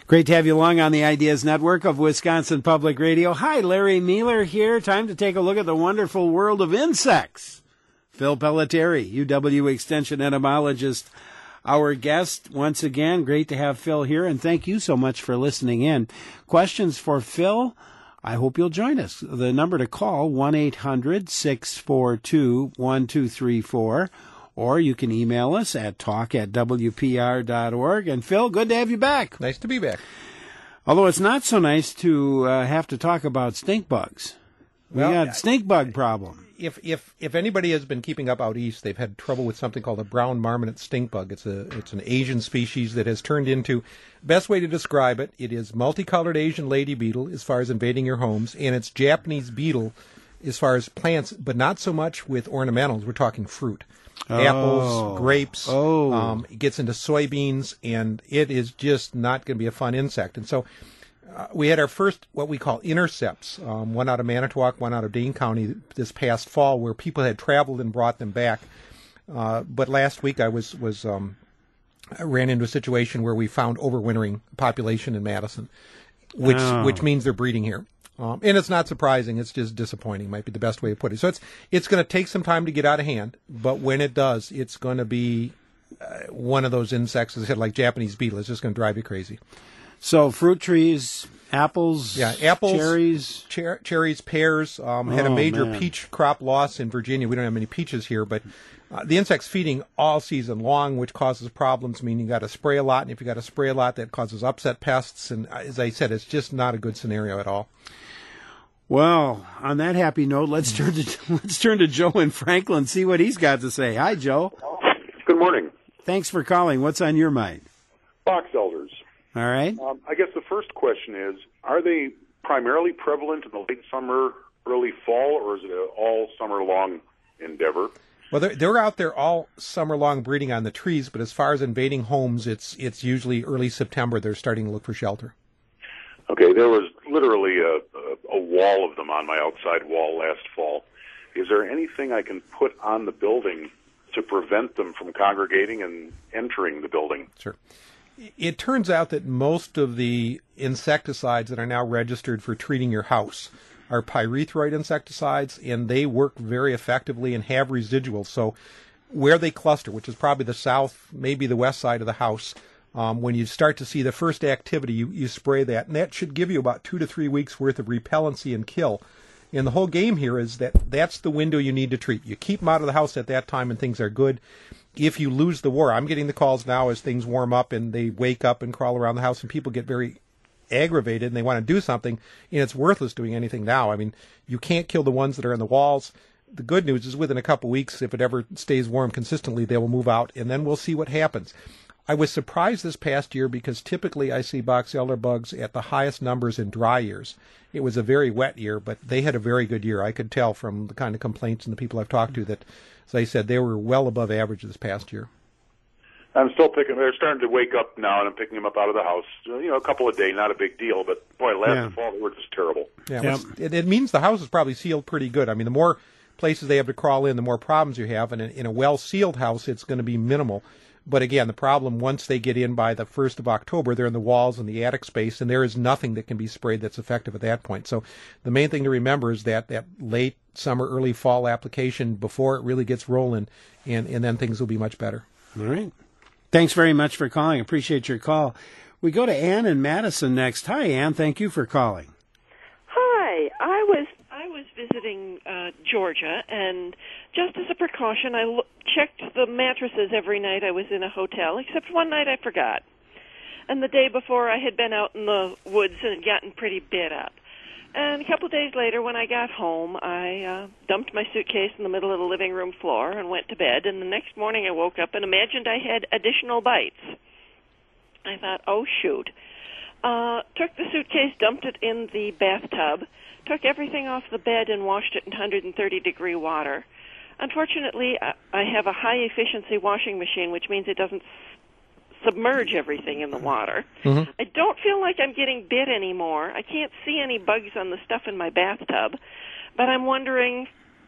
Great to have you along on the Ideas Network of Wisconsin Public Radio. Hi, Larry Mueller here. Time to take a look at the wonderful world of insects. Phil Pelletieri, UW Extension entomologist, our guest once again. Great to have Phil here, and thank you so much for listening in. Questions for Phil? I hope you'll join us. The number to call, 1-800-642-1234, or you can email us at talk@wpr.org. And Phil, good to have you back. Nice to be back. Although it's not so nice to have to talk about stink bugs. We got stink bug problem. If anybody has been keeping up out east, they've had trouble with something called a brown marmoset stink bug. It's an Asian species that has turned into, best way to describe it, it is multicolored Asian lady beetle as far as invading your homes, and it's Japanese beetle as far as plants, but not so much with ornamentals. We're talking fruit. Apples, grapes, it gets into soybeans, and it is just not going to be a fun insect. And so we had our first, what we call intercepts, one out of Manitowoc, one out of Dane County this past fall, where people had traveled and brought them back. But last week I I ran into a situation where we found overwintering population in Madison, which means they're breeding here. And it's not surprising. It's just disappointing, might be the best way to put it. So it's going to take some time to get out of hand, but when it does, it's going to be one of those insects, as I said, like Japanese beetle. It's just going to drive you crazy. So fruit trees, apples, cherries, cherries, pears. Had a major peach crop loss in Virginia. We don't have many peaches here, but the insect's feeding all season long, which causes problems. I mean, you got to spray a lot, and if you got to spray a lot, that causes upset pests. And as I said, it's just not a good scenario at all. Well, on that happy note, let's turn to Joe in Franklin, see what he's got to say. Hi, Joe. Good morning. Thanks for calling. What's on your mind? Box elders. All right. I guess the first question is, are they primarily prevalent in the late summer, early fall, or is it an all summer long endeavor? Well, they're out there all summer long breeding on the trees, but as far as invading homes, it's usually early September they're starting to look for shelter. Okay, there was literally a wall of them on my outside wall last fall. Is there anything I can put on the building to prevent them from congregating and entering the building? Sure. It turns out that most of the insecticides that are now registered for treating your house are pyrethroid insecticides, and they work very effectively and have residuals. So where they cluster, which is probably the south, maybe the west side of the house, when you start to see the first activity, you spray that, and that should give you about 2 to 3 weeks worth of repellency and kill. And the whole game here is that's the window you need to treat. You keep them out of the house at that time and things are good. If you lose the war, I'm getting the calls now as things warm up and they wake up and crawl around the house and people get very aggravated and they want to do something, and it's worthless doing anything now. I mean, you can't kill the ones that are in the walls. The good news is within a couple weeks, if it ever stays warm consistently, they will move out, and then we'll see what happens. I was surprised this past year because typically I see box elder bugs at the highest numbers in dry years. It was a very wet year, but they had a very good year. I could tell from the kind of complaints and the people I've talked to that, as I said, they were well above average this past year. I'm still picking. They're starting to wake up now, and I'm picking them up out of the house. A couple a day, not a big deal. But boy, last fall they were just terrible. Yeah, it means the house is probably sealed pretty good. I mean, the more places they have to crawl in, the more problems you have. And in a well-sealed house, it's going to be minimal. But again, the problem, once they get in by the 1st of October, they're in the walls and the attic space, and there is nothing that can be sprayed that's effective at that point. So the main thing to remember is that late summer, early fall application before it really gets rolling, and then things will be much better. All right. Thanks very much for calling. Appreciate your call. We go to Ann in Madison next. Hi, Ann. Thank you for calling. Hi. I was visiting Georgia, and just as a precaution, I checked the mattresses every night I was in a hotel, except one night I forgot. And the day before, I had been out in the woods and had gotten pretty bit up. And a couple of days later, when I got home, I dumped my suitcase in the middle of the living room floor and went to bed. And the next morning, I woke up and imagined I had additional bites. I thought, oh, shoot. Took the suitcase, dumped it in the bathtub, took everything off the bed and washed it in 130-degree water. Unfortunately, I have a high-efficiency washing machine, which means it doesn't submerge everything in the water. Mm-hmm. I don't feel like I'm getting bit anymore. I can't see any bugs on the stuff in my bathtub, but I'm wondering,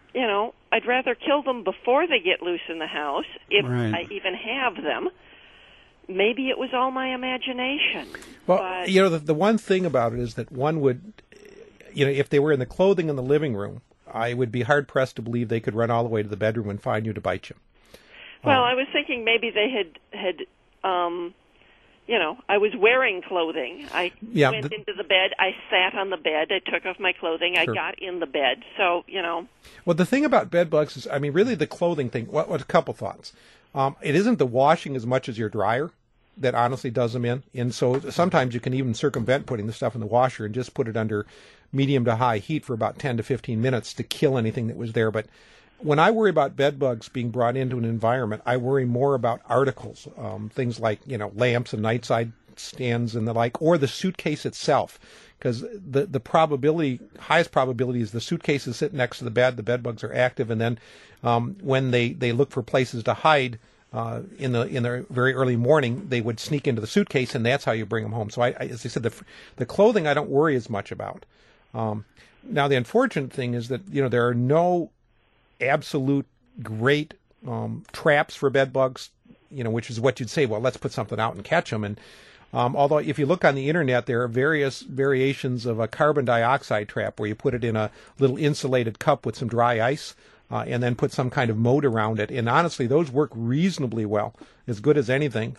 I'd rather kill them before they get loose in the house, if I even have them. maybe it was all my imagination. Well, but, the one thing about it is that one would, if they were in the clothing in the living room, I would be hard-pressed to believe they could run all the way to the bedroom and find you to bite you. Well, I was thinking maybe they had I was wearing clothing. I went into the bed. I sat on the bed. I took off my clothing. Sure. I got in the bed. So, Well, the thing about bed bugs is, really the clothing thing, what a couple thoughts. It isn't the washing as much as your dryer that honestly does them in. And so sometimes you can even circumvent putting the stuff in the washer and just put it under medium to high heat for about 10 to 15 minutes to kill anything that was there. But when I worry about bed bugs being brought into an environment, I worry more about articles, things like, lamps and nightside stands and the like, or the suitcase itself. Because the highest probability is the suitcase is sitting next to the bed bugs are active, and then when they look for places to hide in the very early morning, they would sneak into the suitcase, and that's how you bring them home. So as I said, the clothing I don't worry as much about. Now the unfortunate thing is that there are no absolute great traps for bed bugs, which is what you'd say, well, let's put something out and catch them. And although if you look on the internet, there are various variations of a carbon dioxide trap where you put it in a little insulated cup with some dry ice and then put some kind of moat around it. And honestly, those work reasonably well, as good as anything.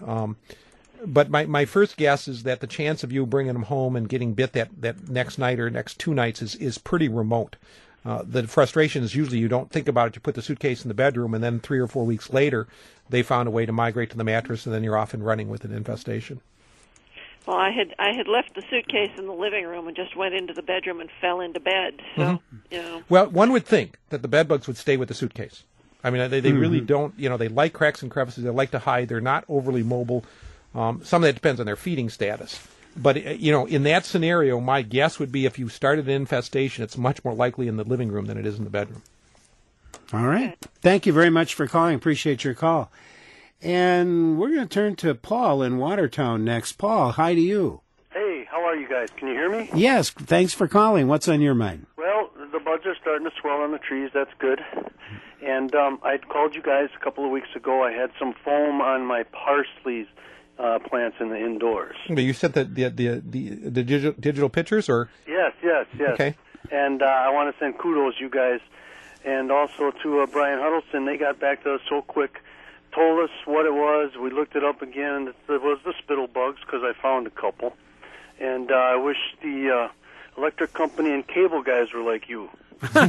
But my first guess is that the chance of you bringing them home and getting bit that next night or next 2 nights is pretty remote. The frustration is usually you don't think about it. You put the suitcase in the bedroom, and then 3 or 4 weeks later, they found a way to migrate to the mattress, and then you're off and running with an infestation. Well, I had left the suitcase in the living room and just went into the bedroom and fell into bed. So, Well, one would think that the bed bugs would stay with the suitcase. They really don't. They like cracks and crevices. They like to hide. They're not overly mobile. Some of that depends on their feeding status. But, in that scenario, my guess would be if you started an infestation, it's much more likely in the living room than it is in the bedroom. All right. Thank you very much for calling. Appreciate your call. And we're going to turn to Paul in Watertown next. Paul, hi to you. Hey, how are you guys? Can you hear me? Yes, thanks for calling. What's on your mind? Well, the buds are starting to swell on the trees. That's good. And I called you guys a couple of weeks ago. I had some foam on my parsley plants in the indoors. But you sent the digital pictures, or? Yes. Okay. And I want to send kudos, you guys, and also to Brian Huddleston. They got back to us so quick, told us what it was. We looked it up again, and it was the spittle bugs because I found a couple. And I wish the electric company and cable guys were like you. You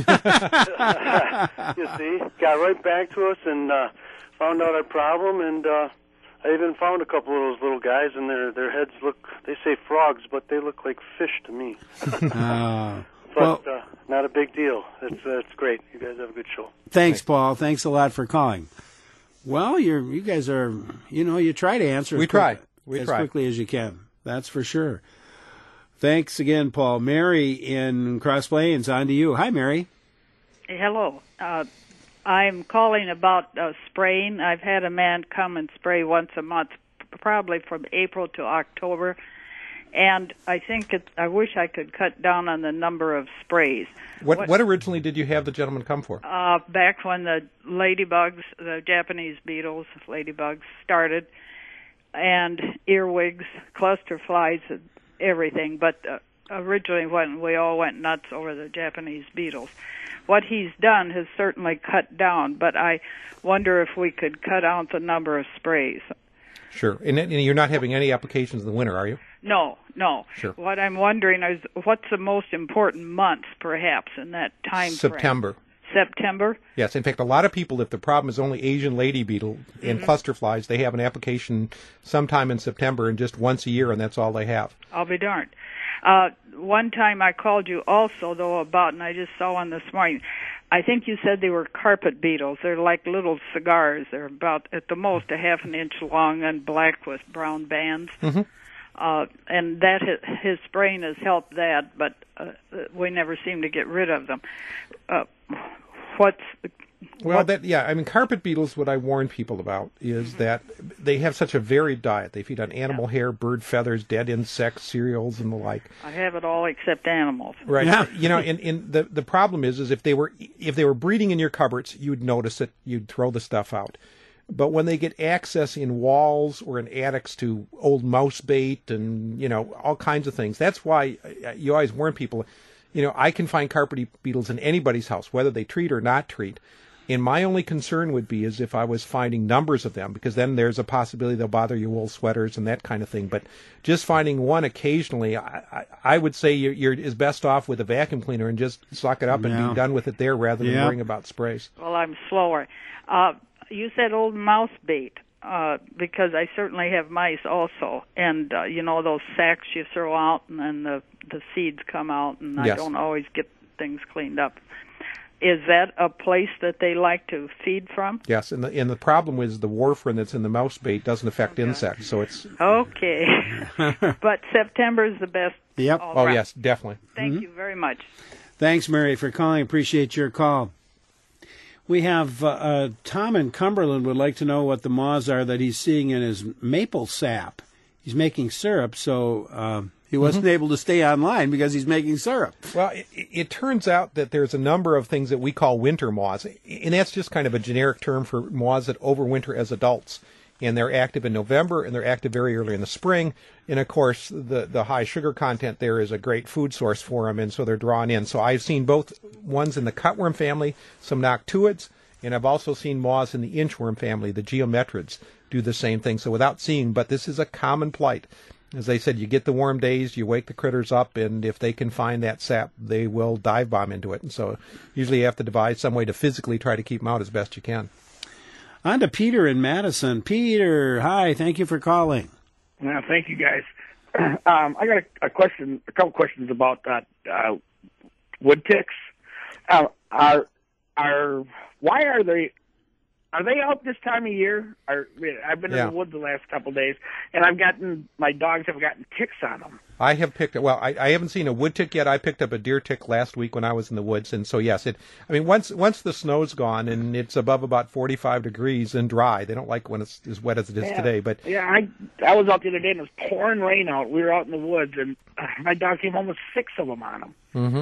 see, got right back to us and found out our problem, and I even found a couple of those little guys, and their heads look, they say frogs, but they look like fish to me. But not a big deal. It's great. You guys have a good show. Thanks, Paul. Thanks a lot for calling. Well, you guys are, you try to answer We try. quickly as you can. That's for sure. Thanks again, Paul. Mary in Cross Plains, on to you. Hi, Mary. Hello. I'm calling about spraying. I've had a man come and spray once a month, probably from April to October, and I wish I could cut down on the number of sprays. What originally did you have the gentleman come for? Back when the ladybugs, the Japanese beetles, ladybugs started, and earwigs, cluster flies, everything. But originally when we all went nuts over the Japanese beetles. What he's done has certainly cut down, but I wonder if we could cut out the number of sprays. Sure. And you're not having any applications in the winter, are you? No. Sure. What I'm wondering is what's the most important month, perhaps, in that time September. frame? September? Yes. In fact, a lot of people, if the problem is only Asian lady beetle and cluster flies, they have an application sometime in September and just once a year, and that's all they have. I'll be darned. One time I called you also, though, about, and I just saw one this morning, I think you said they were carpet beetles. They're like little cigars. They're about, at the most, a half an inch long and black with brown bands. Mm-hmm. And that his spraying has helped that, but we never seem to get rid of them. Carpet beetles, what I warn people about is that they have such a varied diet. They feed on animal hair, bird feathers, dead insects, cereals, and the like. I have it all except animals. Right. Yeah. And the problem is if they were breeding in your cupboards, you'd notice it, you'd throw the stuff out. But when they get access in walls or in attics to old mouse bait and, all kinds of things, that's why you always warn people, I can find carpet beetles in anybody's house, whether they treat or not treat. And my only concern would be is if I was finding numbers of them, because then there's a possibility they'll bother your wool sweaters and that kind of thing. But just finding one occasionally, I would say you're is best off with a vacuum cleaner and just suck it up and be done with it there rather than worrying about sprays. Well, I'm slower. You said old mouse bait, because I certainly have mice also. And, those sacks you throw out and then the seeds come out, and I don't always get things cleaned up. Is that a place that they like to feed from? Yes, and the problem is the warfarin that's in the mouse bait doesn't affect insects, so it's... Okay. But September is the best. Yep. Oh, yes, definitely. Thank you very much. Thanks, Mary, for calling. Appreciate your call. We have Tom in Cumberland would like to know what the moths are that he's seeing in his maple sap. He's making syrup, so... he wasn't able to stay online because he's making syrup. Well, it turns out that there's a number of things that we call winter moths, and that's just kind of a generic term for moths that overwinter as adults. And they're active in November, and they're active very early in the spring. And, of course, the high sugar content there is a great food source for them, and so they're drawn in. So I've seen both ones in the cutworm family, some noctuids, and I've also seen moths in the inchworm family, the geometrids, do the same thing. So without seeing, but this is a common plight. As I said, you get the warm days, you wake the critters up, and if they can find that sap, they will dive bomb into it. And so usually you have to devise some way to physically try to keep them out as best you can. On to Peter in Madison. Peter, hi, thank you for calling. Thank you, guys. I got a couple questions about wood ticks. Why are they... Are they out this time of year? I've been in the woods the last couple of days, and my dogs have gotten ticks on them. I have picked up, I haven't seen a wood tick yet. I picked up a deer tick last week when I was in the woods, and so yes, once the snow's gone and it's above about 45 degrees and dry, they don't like when it's as wet as it is today. But I was out the other day and it was pouring rain out. We were out in the woods, and my dog came home with 6 of them on him.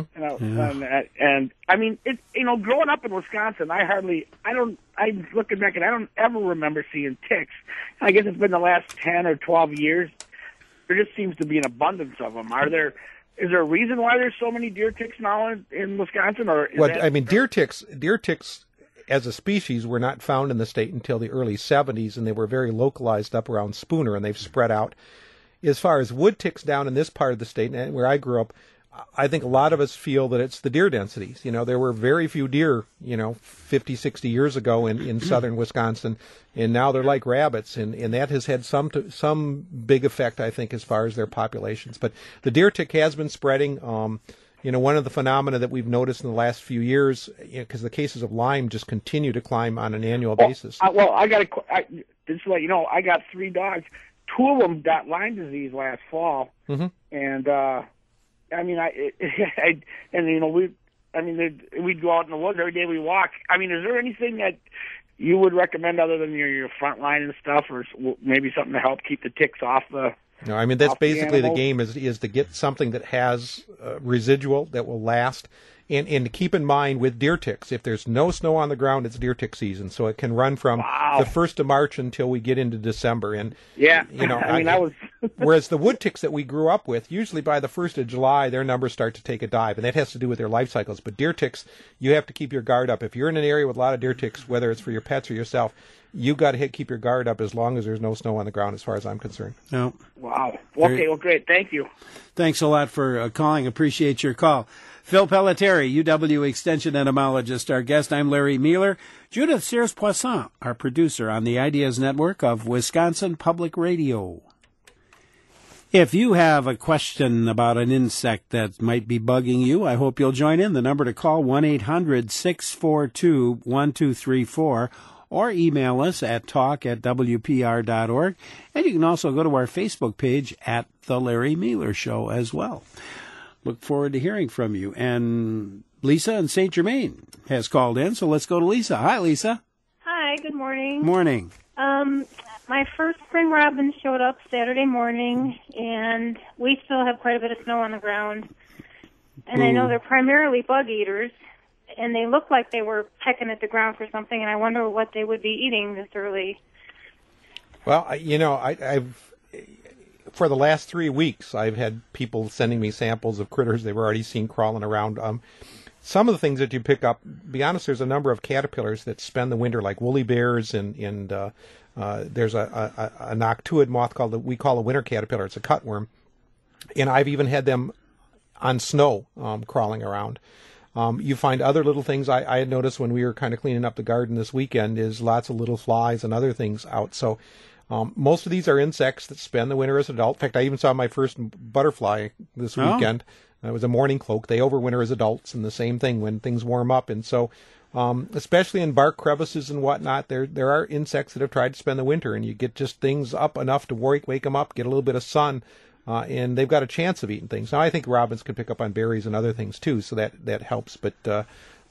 And I mean, growing up in Wisconsin, I'm looking back and I don't ever remember seeing ticks. I guess it's been the last 10 or 12 years. There just seems to be an abundance of them. Is there a reason why there's so many deer ticks now in Wisconsin? Deer ticks as a species were not found in the state until the early 70s, and they were very localized up around Spooner, and they've spread out. As far as wood ticks down in this part of the state, and where I grew up, I think a lot of us feel that it's the deer densities. There were very few deer, 50, 60 years ago in southern Wisconsin, and now they're like rabbits, and that has had some big effect, I think, as far as their populations. But the deer tick has been spreading. One of the phenomena that we've noticed in the last few years, because the cases of Lyme just continue to climb on an annual basis. Just to let you know, I got 3 dogs. 2 of them got Lyme disease last fall, and we'd go out in the woods every day we walk. I mean, is there anything that you would recommend other than your front line and stuff, or maybe something to help keep the ticks off the... No, that's basically the game is to get something that has residual that will last. And to keep in mind with deer ticks, if there's no snow on the ground, it's deer tick season. So it can run from the 1st of March until we get into December. And whereas the wood ticks that we grew up with, usually by the 1st of July, their numbers start to take a dive, and that has to do with their life cycles. But deer ticks, you have to keep your guard up. If you're in an area with a lot of deer ticks, whether it's for your pets or yourself, you've got to keep your guard up as long as there's no snow on the ground, as far as I'm concerned. No. Wow. Okay, well, great. Thank you. Thanks a lot for calling. Appreciate your call. Phil Pelletieri, UW Extension entomologist, our guest. I'm Larry Mueller. Judith Sears-Poisson, our producer on the Ideas Network of Wisconsin Public Radio. If you have a question about an insect that might be bugging you, I hope you'll join in. The number to call, 1-800-642-1234, or email us at talk@wpr.org. And you can also go to our Facebook page at The Larry Mueller Show as well. Look forward to hearing from you. And Lisa in St. Germain has called in, so let's go to Lisa. Hi, Lisa. Hi, good morning. Morning. My first spring robin showed up Saturday morning, and we still have quite a bit of snow on the ground. And I know they're primarily bug eaters, and they looked like they were pecking at the ground for something, and I wonder what they would be eating this early. Well, I've for the last 3 weeks, I've had people sending me samples of critters they've already seen crawling around. Some of the things that you pick up, be honest, there's a number of caterpillars that spend the winter, like woolly bears, and there's a noctuid moth we call a winter caterpillar. It's a cutworm, and I've even had them on snow crawling around. You find other little things. I had noticed when we were kind of cleaning up the garden this weekend is lots of little flies and other things out. So most of these are insects that spend the winter as adults. In fact, I even saw my first butterfly this weekend. It was a mourning cloak. They overwinter as adults, and the same thing when things warm up. And so, especially in bark crevices and whatnot, there are insects that have tried to spend the winter, and you get just things up enough to wake them up, get a little bit of sun, and they've got a chance of eating things. Now, I think robins can pick up on berries and other things too, so that helps. But the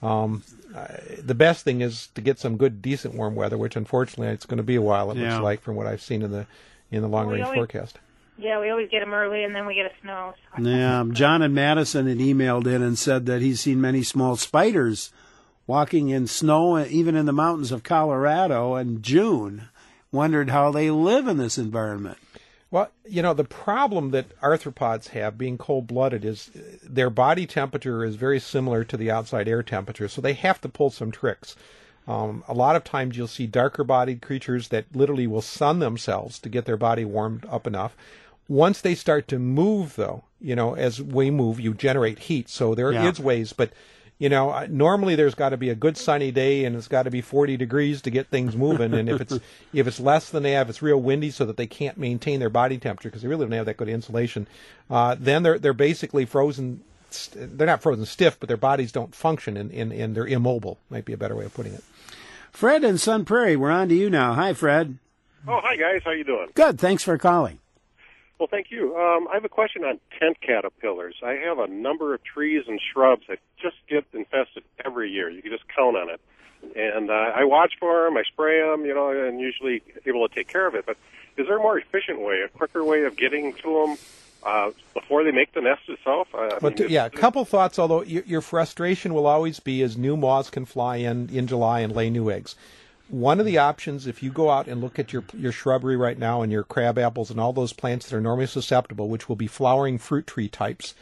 best thing is to get some good, decent warm weather, which unfortunately it's going to be a while. It looks like from what I've seen in the long range forecast. Yeah, we always get them early, and then we get a snow. So. Yeah, John in Madison had emailed in and said that he's seen many small spiders walking in snow, even in the mountains of Colorado in June. Wondered how they live in this environment. Well, the problem that arthropods have, being cold-blooded, is their body temperature is very similar to the outside air temperature, so they have to pull some tricks. A lot of times you'll see darker-bodied creatures that literally will sun themselves to get their body warmed up enough. Once they start to move, though, as we move, you generate heat, so there is ways, but normally there's got to be a good sunny day, and it's got to be 40 degrees to get things moving. And if it's less than that, if it's real windy, so that they can't maintain their body temperature because they really don't have that good insulation, then they're basically frozen. They're not frozen stiff, but their bodies don't function, and they're immobile. Might be a better way of putting it. Fred in Sun Prairie, we're on to you now. Hi, Fred. Oh, hi guys. How you doing? Good. Thanks for calling. Well, thank you. I have a question on tent caterpillars. I have a number of trees and shrubs that just get infested every year. You can just count on it. And I watch for them, I spray them, and usually able to take care of it. But is there a more efficient way, a quicker way of getting to them before they make the nest itself? A couple thoughts, although your frustration will always be as new moths can fly in July and lay new eggs. One of the options, if you go out and look at your shrubbery right now and your crab apples and all those plants that are normally susceptible, which will be flowering fruit tree types,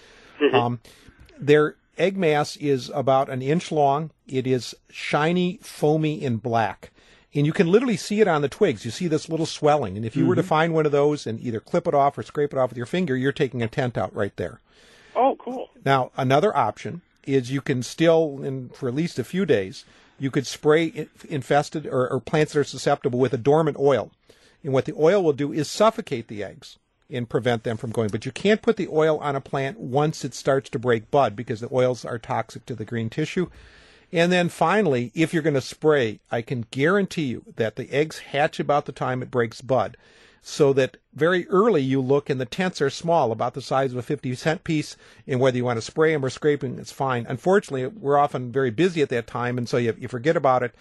their egg mass is about an inch long. It is shiny, foamy, and black. And you can literally see it on the twigs. You see this little swelling. And if you were to find one of those and either clip it off or scrape it off with your finger, you're taking a tent out right there. Oh, cool. Now, another option is you can still, for at least a few days, you could spray infested or plants that are susceptible with a dormant oil. And what the oil will do is suffocate the eggs and prevent them from going. But you can't put the oil on a plant once it starts to break bud because the oils are toxic to the green tissue. And then finally, if you're going to spray, I can guarantee you that the eggs hatch about the time it breaks bud. So that very early you look and the tents are small, about the size of a 50-cent piece, and whether you want to spray them or scrape them, it's fine. Unfortunately, we're often very busy at that time, and so you forget about it.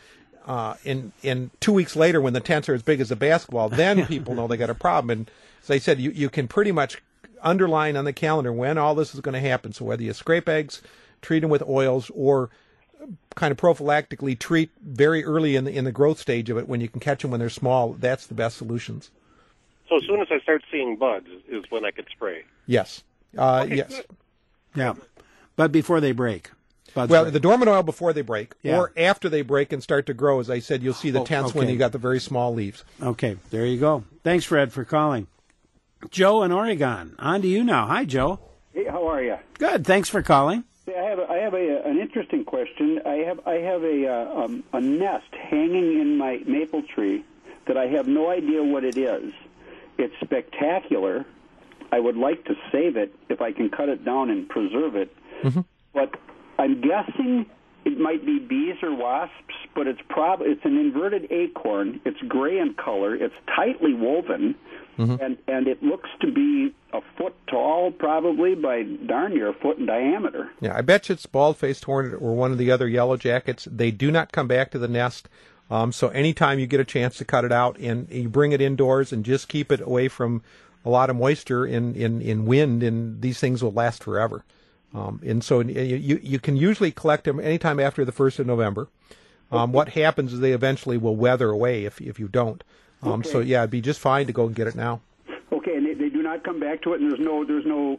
In 2 weeks later, when the tents are as big as a basketball, then people know they got a problem. And as I said, you can pretty much underline on the calendar when all this is going to happen. So whether you scrape eggs, treat them with oils, or kind of prophylactically treat very early in the growth stage of it when you can catch them when they're small, that's the best solutions. So as soon as I start seeing buds is when I could spray? Yes. Yes. Good. Yeah. But before they break. The dormant oil before they break, or after they break and start to grow. As I said, you'll see the tents when you got the very small leaves. Okay, there you go. Thanks, Fred, for calling. Joe in Oregon, on to you now. Hi, Joe. Hey, how are you? Good. Thanks for calling. I have an interesting question. I have a nest hanging in my maple tree that I have no idea what it is. It's spectacular. I would like to save it if I can cut it down and preserve it. Mm-hmm. But I'm guessing it might be bees or wasps, but it's an inverted acorn. It's gray in color. It's tightly woven, and it looks to be a foot tall, probably by darn near a foot in diameter. Yeah, I bet you it's bald-faced hornet or one of the other yellow jackets. They do not come back to the nest. So anytime you get a chance to cut it out and you bring it indoors and just keep it away from a lot of moisture in wind, and these things will last forever. And so you can usually collect them anytime after the 1st of November. What happens is they eventually will weather away if you don't. So yeah, it'd be just fine to go and get it now. Okay, and they do not come back to it, and there's no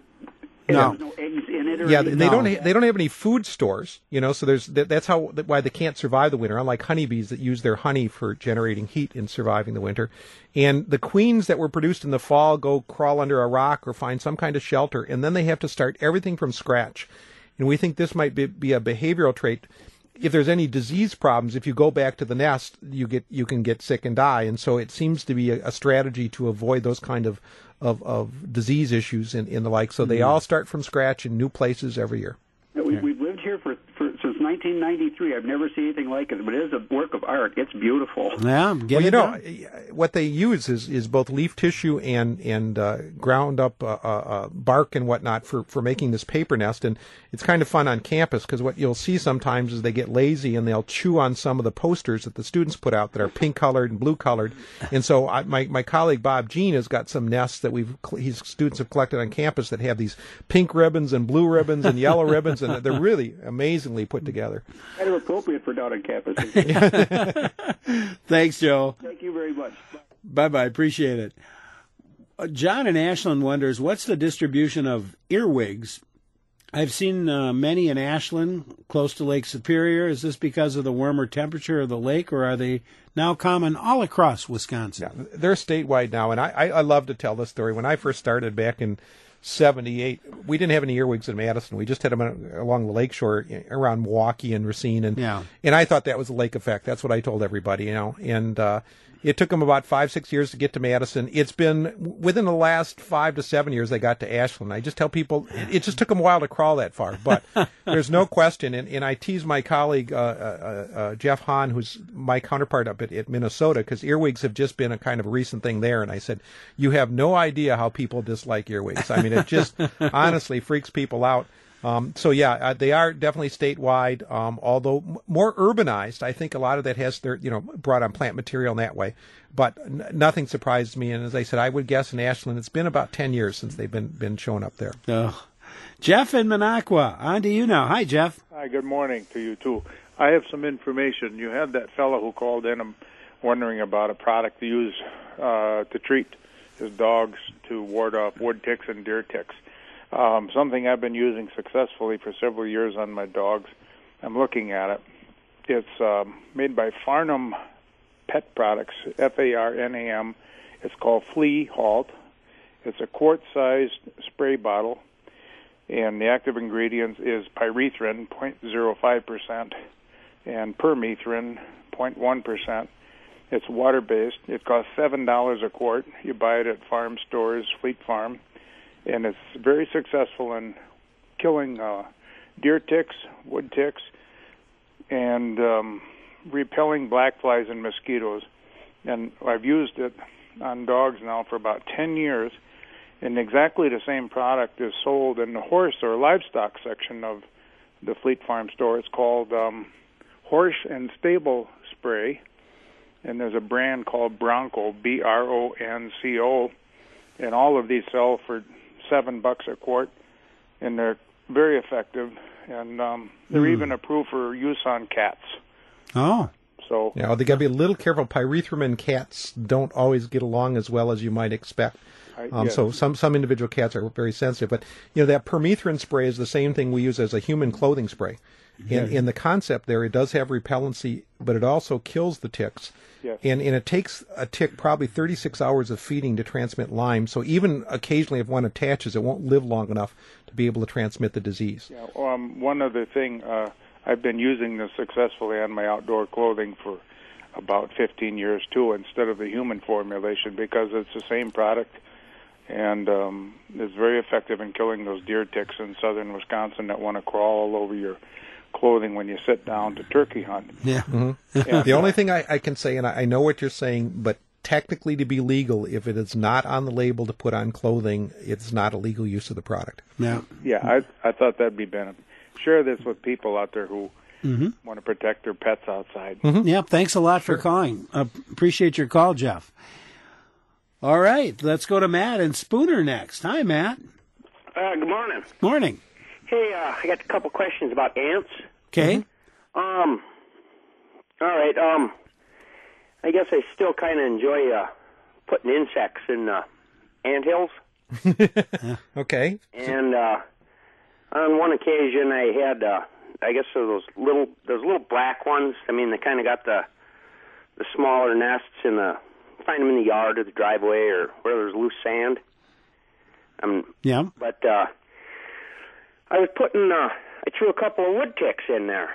eggs in it. Or yeah, anything? they don't have any food stores, so that's why they can't survive the winter. Unlike honeybees that use their honey for generating heat and surviving the winter, and the queens that were produced in the fall go crawl under a rock or find some kind of shelter, and then they have to start everything from scratch. And we think this might be a behavioral trait. If there's any disease problems, if you go back to the nest, you can get sick and die, and so it seems to be a strategy to avoid those kind of disease issues and the like. So they all start from scratch in new places every year. We've lived here since 1993. I've never seen anything like it, but it is a work of art. It's beautiful. Yeah, what they use is both leaf tissue and ground up bark and whatnot for making this paper nest, and it's kind of fun on campus because what you'll see sometimes is they get lazy and they'll chew on some of the posters that the students put out that are pink colored and blue colored, and so my colleague Bob Jean has got some nests that his students have collected on campus that have these pink ribbons and blue ribbons and yellow ribbons, and they're really amazingly put together. Kind of appropriate for down on campus. Thanks, Joe. Thank you very much. Bye-bye. Appreciate it. John in Ashland wonders, what's the distribution of earwigs? I've seen many in Ashland, close to Lake Superior. Is this because of the warmer temperature of the lake, or are they now common all across Wisconsin? Yeah, they're statewide now, and I love to tell this story. When I first started back in 78, we didn't have any earwigs in Madison. We just had them along the lakeshore around Milwaukee and Racine, and I thought that was the lake effect. That's what I told everybody, and it took them about 5-6 years to get to Madison. It's been within the last 5 to 7 years they got to Ashland. I just tell people it just took them a while to crawl that far, but there's no question. And I tease my colleague Jeff Hahn, who's my counterpart up at Minnesota, because earwigs have just been a kind of a recent thing there. And I said, you have no idea how people dislike earwigs. I mean, it just honestly freaks people out. So yeah, they are definitely statewide, although more urbanized. I think a lot of that has their, brought on plant material in that way, but nothing surprises me. And as I said, I would guess in Ashland, it's been about 10 years since they've been showing up there. Oh. Jeff in Minocqua, on to you now. Hi, Jeff. Hi, good morning to you too. I have some information. You had that fellow who called in wondering about a product to use to treat his dogs to ward off wood ticks and deer ticks. Something I've been using successfully for several years on my dogs. I'm looking at it. It's made by Farnam Pet Products, Farnam. It's called Flea Halt. It's a quart-sized spray bottle, and the active ingredients is pyrethrin, 0.05%, and permethrin, 0.1%. It's water-based. It costs $7 a quart. You buy it at farm stores, Fleet Farm. And it's very successful in killing deer ticks, wood ticks, and repelling black flies and mosquitoes. And I've used it on dogs now for about 10 years, and exactly the same product is sold in the horse or livestock section of the Fleet Farm store. It's called Horse and Stable Spray, and there's a brand called Bronco, Bronco, and all of these sell for $7 a quart, and they're very effective, and they're even approved for use on cats. Oh. So yeah, they got to be a little careful. Pyrethrum and cats don't always get along as well as you might expect. Yes. So some individual cats are very sensitive, but that permethrin spray is the same thing we use as a human clothing spray. In the concept there, it does have repellency, but it also kills the ticks. Yes. And it takes a tick probably 36 hours of feeding to transmit Lyme. So even occasionally if one attaches, it won't live long enough to be able to transmit the disease. Yeah. One other thing, I've been using this successfully on my outdoor clothing for about 15 years too, instead of the human formulation, because it's the same product, and it's very effective in killing those deer ticks in southern Wisconsin that want to crawl all over your clothing when you sit down to turkey hunt. Yeah. Mm-hmm. Yeah. The only thing I can say, and I know what you're saying, but technically to be legal, if it is not on the label to put on clothing, it's not a legal use of the product. Yeah. Yeah, I thought that'd be beneficial. Share this with people out there who want to protect their pets outside. Mm-hmm. Yeah, thanks a lot for calling. Appreciate your call, Jeff. All right, let's go to Matt and Spooner next. Hi, Matt. Good morning. Morning. Hey, I got a couple questions about ants. Okay. All right. I guess I still kind of enjoy putting insects in anthills. Okay. And on one occasion, I had, I guess those little black ones. I mean, they kind of got the smaller nests find them in the yard or the driveway or where there's loose sand. Yeah. But I was I threw a couple of wood ticks in there.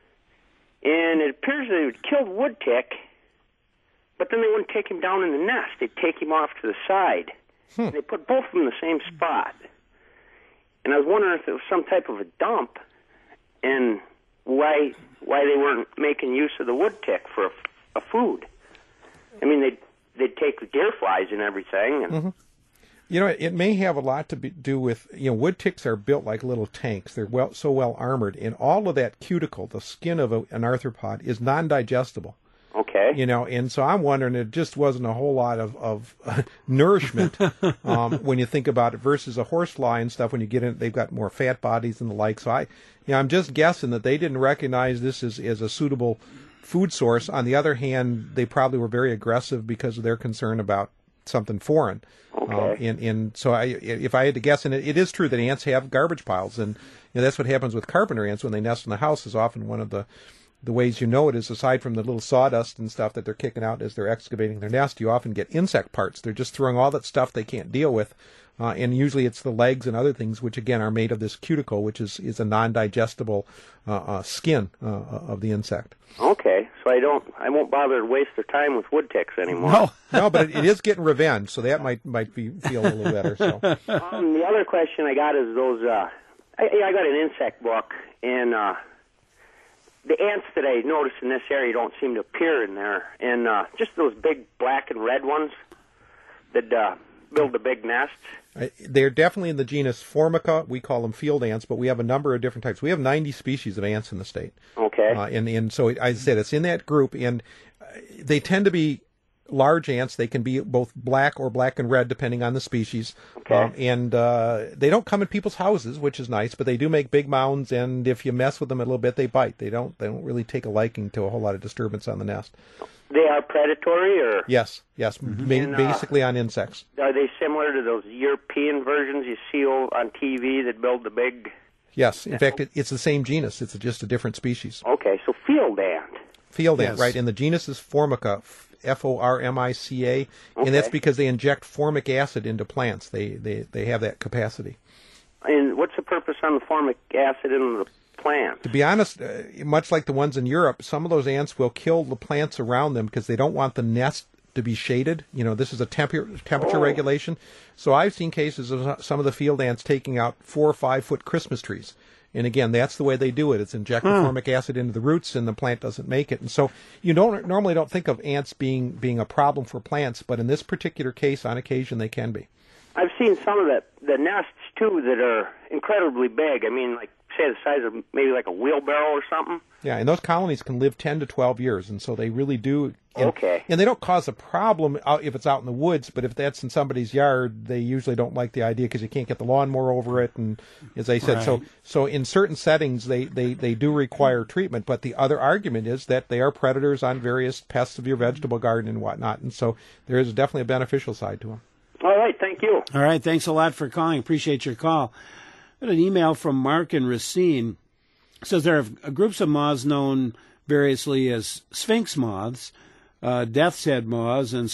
And it appears they would kill the wood tick, but then they wouldn't take him down in the nest. They'd take him off to the side. And they put both of them in the same spot. And I was wondering if it was some type of a dump and why they weren't making use of the wood tick for a food. I mean, they'd take the deer flies and everything. And You know, it may have a lot to do with, wood ticks are built like little tanks. They're so well armored. And all of that cuticle, the skin of an arthropod, is non-digestible. Okay. And so I'm wondering, it just wasn't a whole lot of nourishment when you think about it versus a horsefly and stuff. When you get in, they've got more fat bodies and the like. So I'm just guessing that they didn't recognize this as a suitable food source. On the other hand, they probably were very aggressive because of their concern about something foreign. Okay. And so if I had to guess, and it is true that ants have garbage piles, and that's what happens with carpenter ants when they nest in the house. Is often one of the ways you know it is, aside from the little sawdust and stuff that they're kicking out as they're excavating their nest, you often get insect parts. They're just throwing all that stuff they can't deal with, and usually it's the legs and other things, which again are made of this cuticle, which is a non-digestible skin of the insect. Okay, so I won't bother to waste their time with wood ticks anymore. No, but it is getting revenge, so that might feel a little better. So the other question I got is those. I got an insect book, and the ants that I noticed in this area don't seem to appear in there, and just those big black and red ones that build the big nests. They're definitely in the genus Formica. We call them field ants, but we have a number of different types. We have 90 species of ants in the state. Okay. And so I said it's in that group, and they tend to be large ants. They can be both black or black and red, depending on the species. Okay. And they don't come in people's houses, which is nice, but they do make big mounds, and if you mess with them a little bit, they bite. They don't really take a liking to a whole lot of disturbance on the nest. They are predatory, or? Yes, basically on insects. Are they similar to those European versions you see on TV that build the big? Yes, in fact, it's the same genus. It's just a different species. Okay, so field ant. Field ant, right? And the genus is Formica, Formica, and that's because they inject formic acid into plants. They have that capacity. And what's the purpose on the formic acid in the plant? To be honest, much like the ones in Europe, some of those ants will kill the plants around them because they don't want the nest to be shaded. This is a temperature regulation. So I've seen cases of some of the field ants taking out 4 or 5 foot Christmas trees. And again, that's the way they do it. It's inject formic acid into the roots, and the plant doesn't make it. And so you normally don't think of ants being a problem for plants, but in this particular case, on occasion, they can be. I've seen some of the nests too that are incredibly big. I mean, like say the size of maybe like a wheelbarrow or something. Yeah, and those colonies can live 10 to 12 years, and so they really do. Okay. And they don't cause a problem if it's out in the woods, but if that's in somebody's yard, they usually don't like the idea because you can't get the lawnmower over it. And as I said, so in certain settings, they do require treatment. But the other argument is that they are predators on various pests of your vegetable garden and whatnot. And so there is definitely a beneficial side to them. All right, thank you. All right, thanks a lot for calling. Appreciate your call. I got an email from Mark in Racine. It says there are groups of moths known variously as sphinx moths, death's head moths, and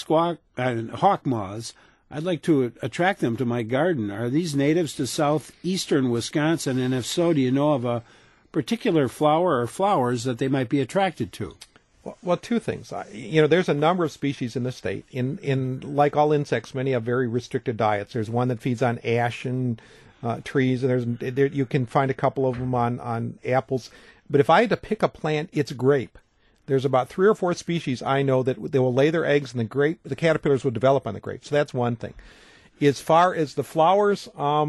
hawk moths. I'd like to attract them to my garden. Are these natives to southeastern Wisconsin? And if so, do you know of a particular flower or flowers that they might be attracted to? Well, two things. There's a number of species in the state. In like all insects, many have very restricted diets. There's one that feeds on ash and trees, and you can find a couple of them on apples. But if I had to pick a plant, it's grape. There's about 3 or 4 species I know that they will lay their eggs in the grape. The caterpillars will develop on the grape. So that's one thing. As far as the flowers,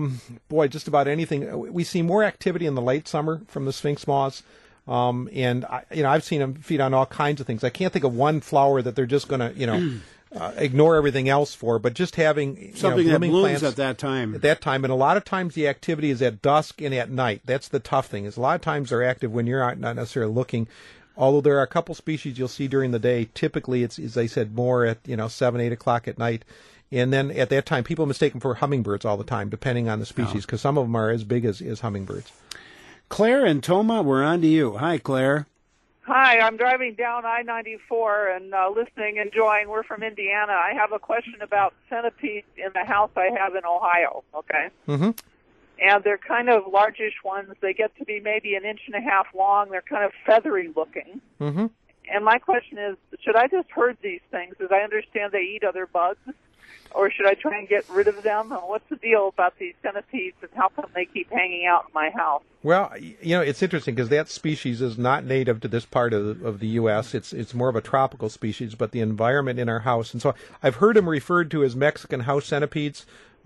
just about anything. We see more activity in the late summer from the sphinx moths. And I've seen them feed on all kinds of things. I can't think of one flower that they're just going to, ignore everything else for, but just having something that blooming blooms plants at that time. At that time, and a lot of times the activity is at dusk and at night. That's the tough thing. Is a lot of times they're active when you're not necessarily looking. Although there are a couple species you'll see during the day. Typically, it's, as I said, more at 7, 8 o'clock at night. And then at that time, people mistake them for hummingbirds all the time, depending on the species, because some of them are as big as hummingbirds. Claire and Toma, we're on to you. Hi, Claire. Hi, I'm driving down I-94 and listening, enjoying. We're from Indiana. I have a question about centipedes in the house I have in Ohio, okay? Mm-hmm. And they're kind of largish ones. They get to be maybe 1.5 inches long. They're kind of feathery looking. Mm-hmm. And my question is, should I just herd these things? As I understand, they eat other bugs. Or should I try and get rid of them? And what's the deal about these centipedes and how come they keep hanging out in my house? Well, it's interesting because that species is not native to this part of the U.S. It's more of a tropical species, but the environment in our house. And so I've heard them referred to as Mexican house centipedes.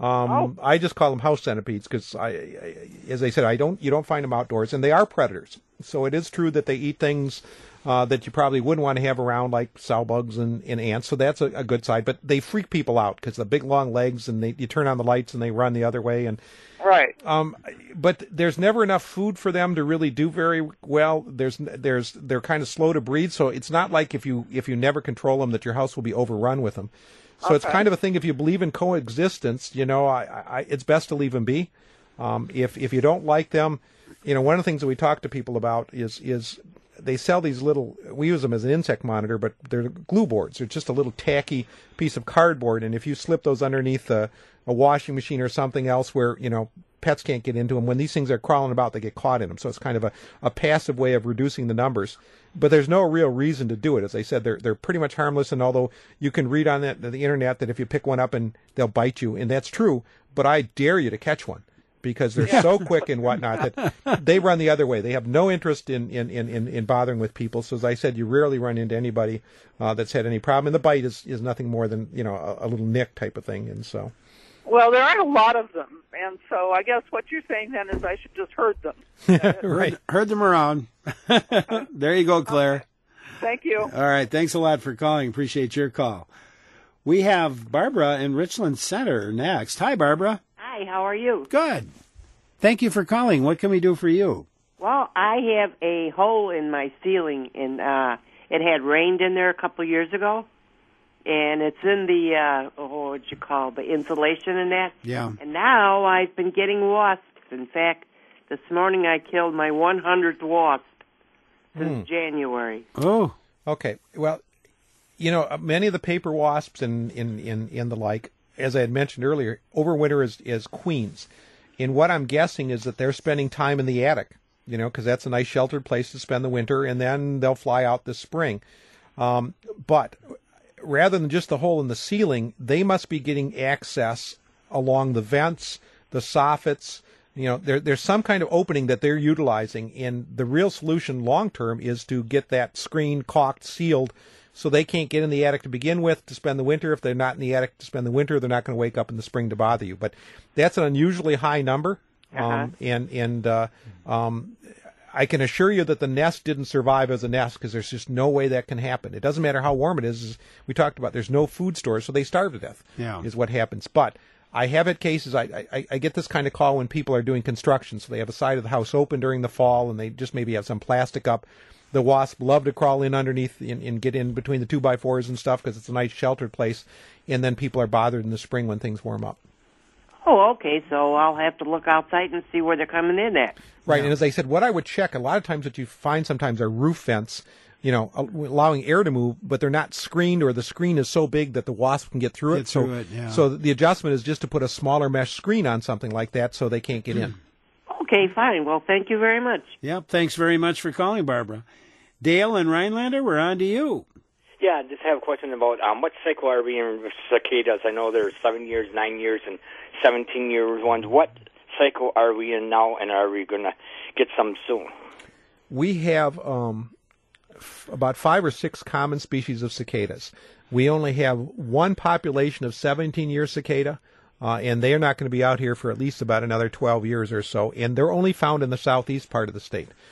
I just call them house centipedes because, as I said, you don't find them outdoors, and they are predators. So it is true that they eat things that you probably wouldn't want to have around, like sow bugs and ants. So that's a good side. But they freak people out because the big long legs, and you turn on the lights and they run the other way. And right. But there's never enough food for them to really do very well. They're kind of slow to breed, so it's not like if you never control them that your house will be overrun with them. So It's kind of a thing. If you believe in coexistence, it's best to leave them be. If you don't like them, one of the things that we talk to people about is they sell these little. We use them as an insect monitor, but they're glue boards. They're just a little tacky piece of cardboard, and if you slip those underneath a washing machine or something else where pets can't get into them, when these things are crawling about, they get caught in them. So it's kind of a passive way of reducing the numbers. But there's no real reason to do it. As I said, they're pretty much harmless, and although you can read on the internet that if you pick one up and they'll bite you, and that's true, but I dare you to catch one because they're so quick and whatnot that they run the other way. They have no interest in bothering with people. So as I said, you rarely run into anybody that's had any problem. And the bite is nothing more than a little nick type of thing. And so. Well, there aren't a lot of them, and so I guess what you're saying then is I should just herd them. Right. Herd them around. There you go, Claire. Okay. Thank you. All right. Thanks a lot for calling. Appreciate your call. We have Barbara in Richland Center next. Hi, Barbara. Hi, how are you? Good. Thank you for calling. What can we do for you? Well, I have a hole in my ceiling, and it had rained in there a couple years ago. And it's in the, the insulation and that. Yeah. And now I've been getting wasps. In fact, this morning I killed my 100th wasp since January. Oh. Okay. Well, many of the paper wasps and the like, as I had mentioned earlier, overwinter as queens. And what I'm guessing is that they're spending time in the attic, because that's a nice sheltered place to spend the winter, and then they'll fly out this spring. But rather than just the hole in the ceiling, they must be getting access along the vents, the soffits. There's some kind of opening that they're utilizing, and the real solution long term is to get that screen caulked, sealed, so they can't get in the attic to begin with to spend the winter. If they're not in the attic to spend the winter, they're not going to wake up in the spring to bother you. But that's an unusually high number, I can assure you that the nest didn't survive as a nest because there's just no way that can happen. It doesn't matter how warm it is. As we talked about, there's no food stores, so they starve to death, is what happens. But I have had cases, I get this kind of call when people are doing construction, so they have a side of the house open during the fall, and they just maybe have some plastic up. The wasps love to crawl in underneath and get in between the 2x4s and stuff because it's a nice sheltered place, and then people are bothered in the spring when things warm up. Oh, okay, so I'll have to look outside and see where they're coming in at. Right, and as I said, what I would check, a lot of times what you find sometimes are roof vents, allowing air to move, but they're not screened, or the screen is so big that the wasp can get through it. So the adjustment is just to put a smaller mesh screen on something like that so they can't get in. Okay, fine. Well, thank you very much. Yep, thanks very much for calling, Barbara. Dale and Rhinelander, we're on to you. Yeah, I just have a question about what cycle are we in with cicadas? I know there's 7 years, 9 years, and 17-year ones. What cycle are we in now, and are we going to get some soon? We have about 5 or 6 common species of cicadas. We only have one population of 17-year cicada, and they are not going to be out here for at least about another 12 years or so, and they're only found in the southeast part of the state.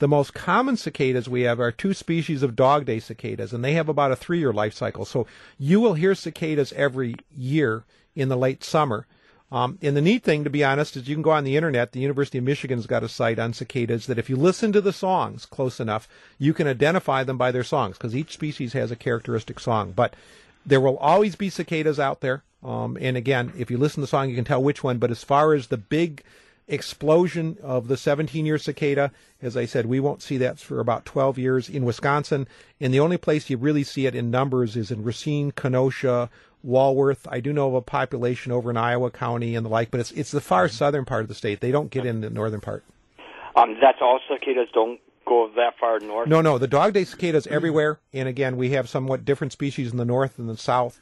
The most common cicadas we have are two species of dog-day cicadas, and they have about a 3-year life cycle. So you will hear cicadas every year in the late summer. And the neat thing, to be honest, is you can go on the internet. The University of Michigan's got a site on cicadas that if you listen to the songs close enough, you can identify them by their songs, because each species has a characteristic song. But there will always be cicadas out there. And again, if you listen to the song, you can tell which one. But as far as the big explosion of the 17-year cicada, as I said, we won't see that for about 12 years in Wisconsin. And the only place you really see it in numbers is in Racine, Kenosha, Walworth. I do know of a population over in Iowa County and the like, but it's the far southern part of the state. They don't get in the northern part. That's all cicadas don't go that far north? No, the dog-day cicadas everywhere. And again, we have somewhat different species in the north and the south.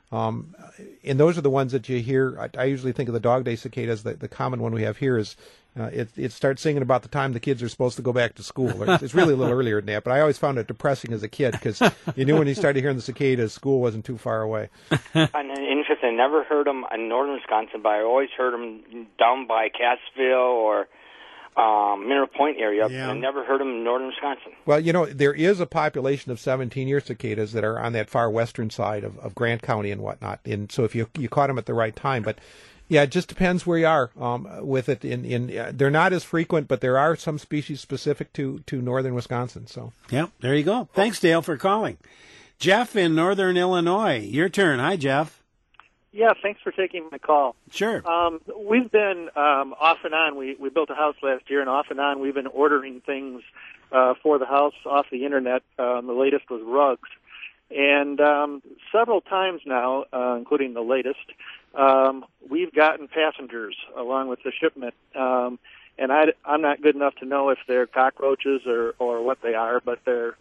And those are the ones that you hear. I usually think of the dog-day cicadas. The common one we have here is it starts singing about the time the kids are supposed to go back to school. It's really a little earlier than that, but I always found it depressing as a kid because you knew when you started hearing the cicadas, school wasn't too far away. And interesting, I never heard them in northern Wisconsin, but I always heard them down by Cassville or Mineral Point area. Yeah. I never heard them in northern Wisconsin. Well, there is a population of 17-year cicadas that are on that far western side of Grant County and whatnot. And so if you caught them at the right time, but yeah, it just depends where you are with it. They're not as frequent, but there are some species specific to northern Wisconsin. So yeah, there you go. Thanks, Dale, for calling. Jeff in northern Illinois, your turn. Hi, Jeff. Yeah, thanks for taking my call. Sure. We've been off and on. We built a house last year, and off and on we've been ordering things for the house off the internet. The latest was rugs, and several times now, including the latest, we've gotten passengers along with the shipment. And I'm not good enough to know if they're cockroaches or what they are, but they're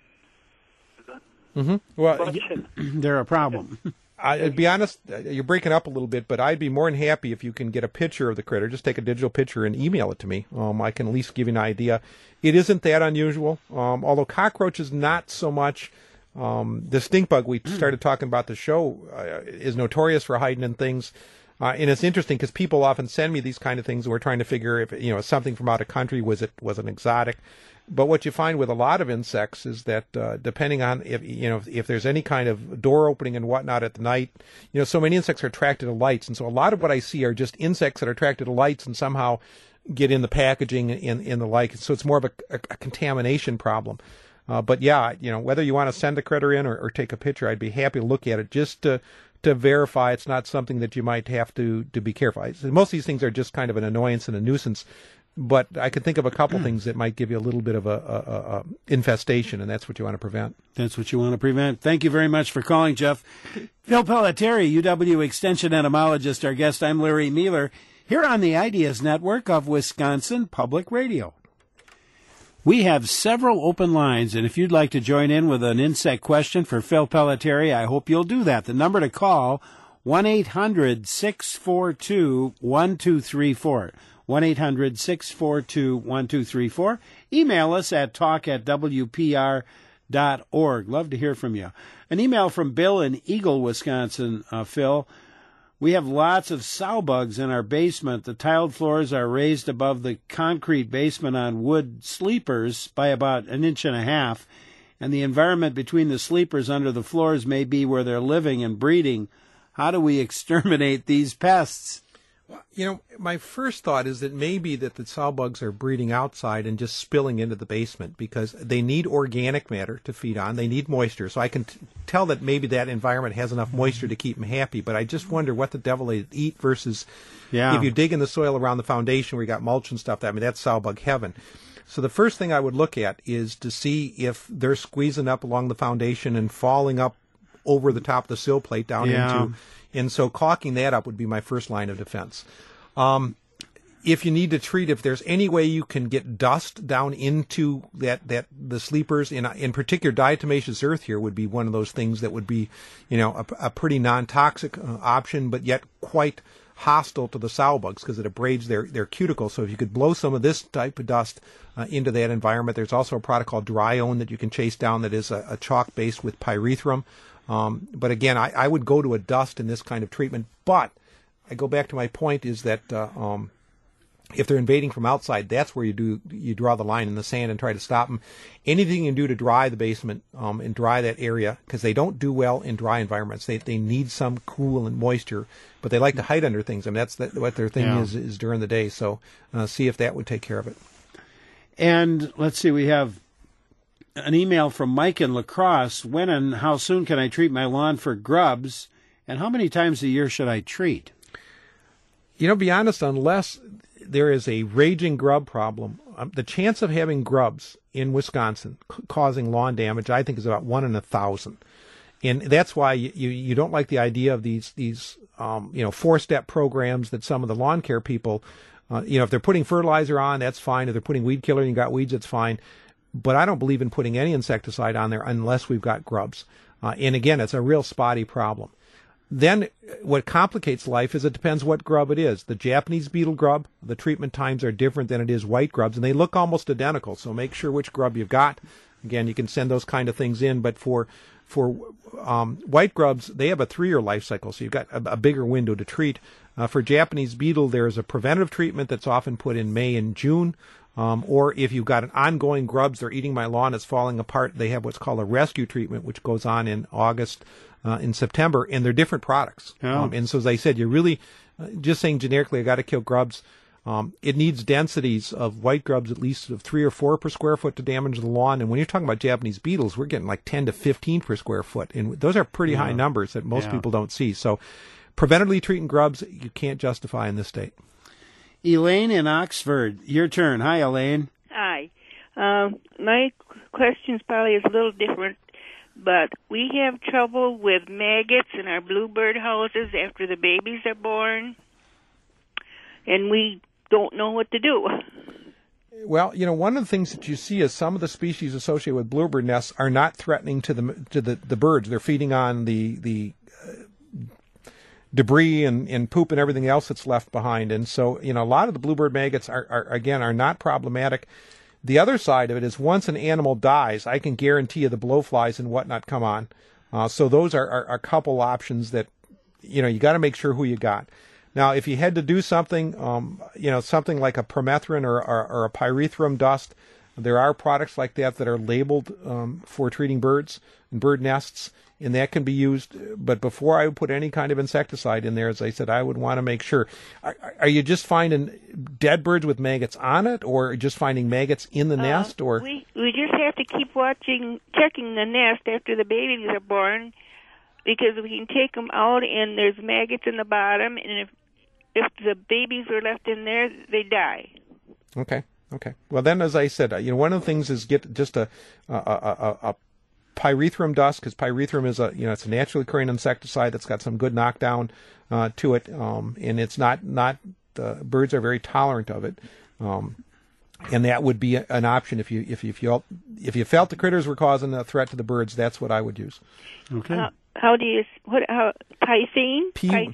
well, they're a problem. I'd be honest, you're breaking up a little bit, but I'd be more than happy if you can get a picture of the critter. Just take a digital picture and email it to me. I can at least give you an idea. It isn't that unusual, although cockroaches not so much. The stink bug we started talking about the show is notorious for hiding in things. And it's interesting because people often send me these kind of things. We're trying to figure if something from out of country was an exotic. But what you find with a lot of insects is that depending on if there's any kind of door opening and whatnot at the night, so many insects are attracted to lights, and so a lot of what I see are just insects that are attracted to lights and somehow get in the packaging and the like. So it's more of a contamination problem. But yeah, whether you want to send a critter in or take a picture, I'd be happy to look at it just to verify it's not something that you might have to be careful. Most of these things are just kind of an annoyance and a nuisance. But I could think of a couple things that might give you a little bit of a infestation, and that's what you want to prevent. That's what you want to prevent. Thank you very much for calling, Jeff. Phil Pelletieri, UW Extension entomologist, our guest. I'm Larry Mueller, here on the Ideas Network of Wisconsin Public Radio. We have several open lines, and if you'd like to join in with an insect question for Phil Pelletieri, I hope you'll do that. The number to call, 1-800-642-1234. 1-800-642-1234. Email us at talk@wpr.org. Love to hear from you. An email from Bill in Eagle, Wisconsin. Phil, we have lots of sow bugs in our basement. The tiled floors are raised above the concrete basement on wood sleepers by about 1.5 inches, and the environment between the sleepers under the floors may be where they're living and breeding. How do we exterminate these pests? My first thought is that maybe that the sow bugs are breeding outside and just spilling into the basement because they need organic matter to feed on. They need moisture. So I can tell that maybe that environment has enough moisture to keep them happy. But I just wonder what the devil they eat versus if you dig in the soil around the foundation where you got mulch and stuff. That's sow bug heaven. So the first thing I would look at is to see if they're squeezing up along the foundation and falling up over the top of the sill plate down into. And so caulking that up would be my first line of defense. If you need to treat, if there's any way you can get dust down into the sleepers, in particular diatomaceous earth here would be one of those things that would be, a pretty non-toxic option, but yet quite hostile to the sow bugs because it abrades their cuticles. So if you could blow some of this type of dust into that environment, there's also a product called Dryone that you can chase down that is a chalk based with pyrethrum. But again, I would go to a dust in this kind of treatment. But I go back to my point is that If they're invading from outside, that's where you draw the line in the sand and try to stop them. Anything you can do to dry the basement and dry that area, because they don't do well in dry environments. They need some cool and moisture, but they like to hide under things. I mean, that's what their thing is during the day. So see if that would take care of it. And let's see, we have an email from Mike in La Crosse. When and how soon can I treat my lawn for grubs, and how many times a year should I treat? Be honest, unless there is a raging grub problem, the chance of having grubs in Wisconsin causing lawn damage, I think, is about 1 in 1,000. And that's why you don't like the idea of these 4-step programs that some of the lawn care people, if they're putting fertilizer on, that's fine. If they're putting weed killer and you got weeds, it's fine. But I don't believe in putting any insecticide on there unless we've got grubs. And again, it's a real spotty problem. Then what complicates life is it depends what grub it is. The Japanese beetle grub, the treatment times are different than it is white grubs, and they look almost identical. So make sure which grub you've got. Again, you can send those kind of things in, but for white grubs, they have a 3-year life cycle, so you've got a bigger window to treat. For Japanese beetle, there's a preventative treatment that's often put in May and June. Or if you've got an ongoing grubs, they're eating my lawn, it's falling apart, they have what's called a rescue treatment, which goes on in August, in September, and they're different products. And so as I said, you're really just saying generically, I got to kill grubs. It needs densities of white grubs at least of 3 or 4 per square foot to damage the lawn. And when you're talking about Japanese beetles, we're getting like 10 to 15 per square foot. And those are pretty high numbers that most people don't see. So preventatively treating grubs, you can't justify in this state. Elaine in Oxford, your turn. Hi, Elaine. Hi. My question's probably is a little different, but we have trouble with maggots in our bluebird houses after the babies are born, and we don't know what to do. Well, one of the things that you see is some of the species associated with bluebird nests are not threatening to the birds. They're feeding on the debris and poop and everything else that's left behind. And so, a lot of the bluebird maggots are not problematic. The other side of it is once an animal dies, I can guarantee you the blowflies and whatnot come on. So those are a couple options that, you got to make sure who you got. Now, if you had to do something, something like a permethrin or a pyrethrum dust, there are products like that are labeled for treating birds and bird nests, and that can be used. But before I would put any kind of insecticide in there, as I said, I would want to make sure. Are you just finding dead birds with maggots on it, or just finding maggots in the nest? Or we just have to keep checking the nest after the babies are born, because we can take them out and there's maggots in the bottom, and if the babies are left in there, they die. Okay. Well, then, as I said, one of the things is get just a pyrethrum dust, because pyrethrum is it's a naturally occurring insecticide that's got some good knockdown to it, and it's not birds are very tolerant of it, and that would be an option if you felt the critters were causing a threat to the birds. That's what I would use. Okay. How Pyrethrin?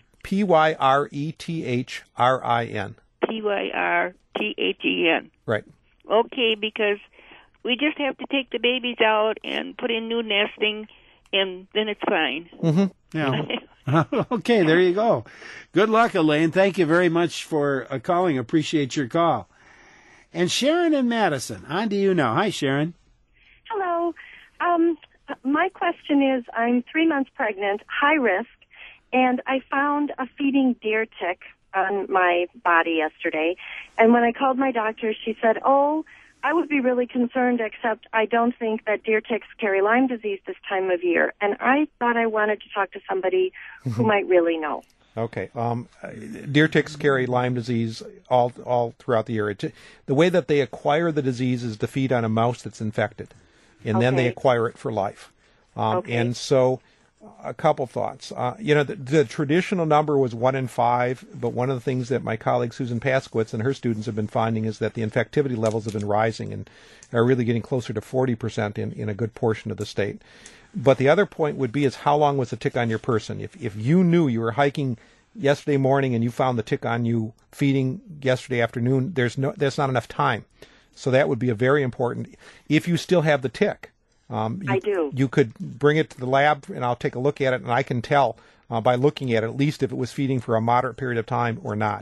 Pyrethrin. Pyrthen. Right. Okay, because we just have to take the babies out and put in new nesting, and then it's fine. Mm-hmm. Yeah. Okay, there you go. Good luck, Elaine. Thank you very much for calling. Appreciate your call. And Sharon in Madison, on to you now. Hi, Sharon. Hello. My question is, I'm 3 months pregnant, high risk, and I found a feeding deer tick on my body yesterday. And when I called my doctor, she said, I would be really concerned, except I don't think that deer ticks carry Lyme disease this time of year. And I thought I wanted to talk to somebody who might really know. Okay. Deer ticks carry Lyme disease all throughout the year. The way that they acquire the disease is to feed on a mouse that's infected, and then they acquire it for life. And so a couple thoughts. The traditional number was 1 in 5, but one of the things that my colleague Susan Paskowitz and her students have been finding is that the infectivity levels have been rising and are really getting closer to 40% in a good portion of the state. But the other point would be is how long was the tick on your person? If you knew you were hiking yesterday morning and you found the tick on you feeding yesterday afternoon, there's not enough time. So that would be a very important. If you still have the tick, I do. You could bring it to the lab, and I'll take a look at it, and I can tell by looking at it, at least if it was feeding for a moderate period of time or not.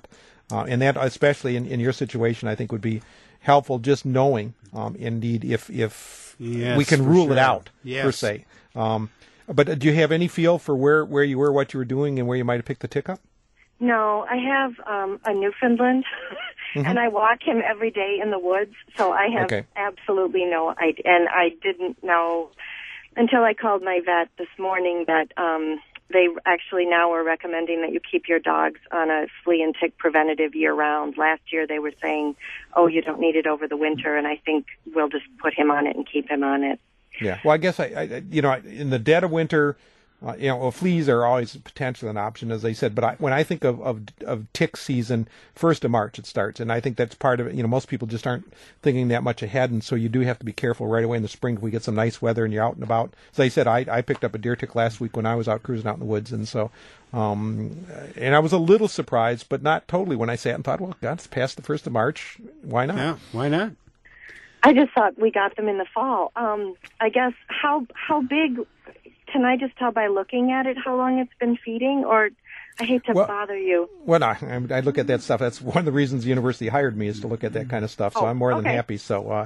And that, especially in your situation, I think would be helpful, just knowing, indeed, if Yes, we can for rule sure. it out, Yes. per se. But do you have any feel for where you were, what you were doing, and where you might have picked the tick up? No, I have a Newfoundland, and I walk him every day in the woods, so I have Okay. absolutely no idea. And I didn't know until I called my vet this morning that they actually now are recommending that you keep your dogs on a flea and tick preventative year-round. Last year they were saying, oh, you don't need it over the winter, and I think we'll just put him on it and keep him on it. Yeah. Well, I guess in the dead of winter, fleas are always potentially an option, as I said. But when I think of tick season, 1st of March it starts, and I think that's part of it. Most people just aren't thinking that much ahead, and so you do have to be careful right away in the spring if we get some nice weather and you're out and about. As I said, I picked up a deer tick last week when I was out cruising out in the woods, and so and I was a little surprised, but not totally, when I sat and thought, well, God, it's past the 1st of March. Why not? Yeah, why not? I just thought we got them in the fall. I guess how big, can I just tell by looking at it how long it's been feeding? Or I hate to bother you. Well, I look at that stuff. That's one of the reasons the university hired me, is to look at that kind of stuff. So I'm more than happy. So,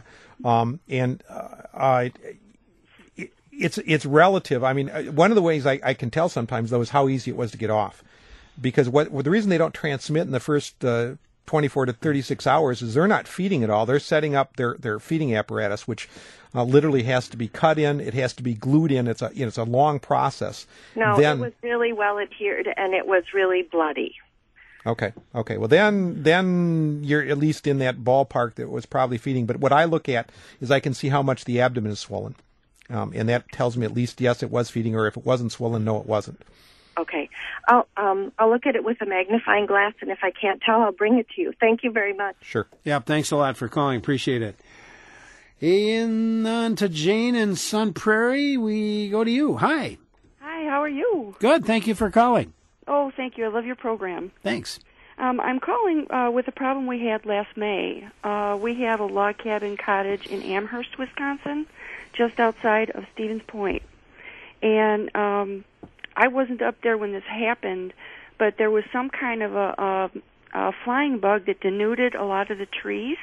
it's relative. I mean, one of the ways I can tell sometimes, though, is how easy it was to get off. Because the reason they don't transmit in the first 24 to 36 hours is they're not feeding at all. They're setting up their feeding apparatus, which literally has to be cut in. It has to be glued in. It's a long process. No, it was really well adhered, and it was really bloody. Okay. Well, then you're at least in that ballpark that was probably feeding. But what I look at is I can see how much the abdomen is swollen, and that tells me at least yes, it was feeding, or if it wasn't swollen, no, it wasn't. Okay. I'll look at it with a magnifying glass, and if I can't tell, I'll bring it to you. Thank you very much. Sure. Yeah, thanks a lot for calling. Appreciate it. On to Jane in Sun Prairie. We go to you. Hi. Hi, how are you? Good. Thank you for calling. Oh, thank you. I love your program. Thanks. I'm calling with a problem we had last May. We have a log cabin cottage in Amherst, Wisconsin, just outside of Stevens Point. And I wasn't up there when this happened, but there was some kind of a flying bug that denuded a lot of the trees.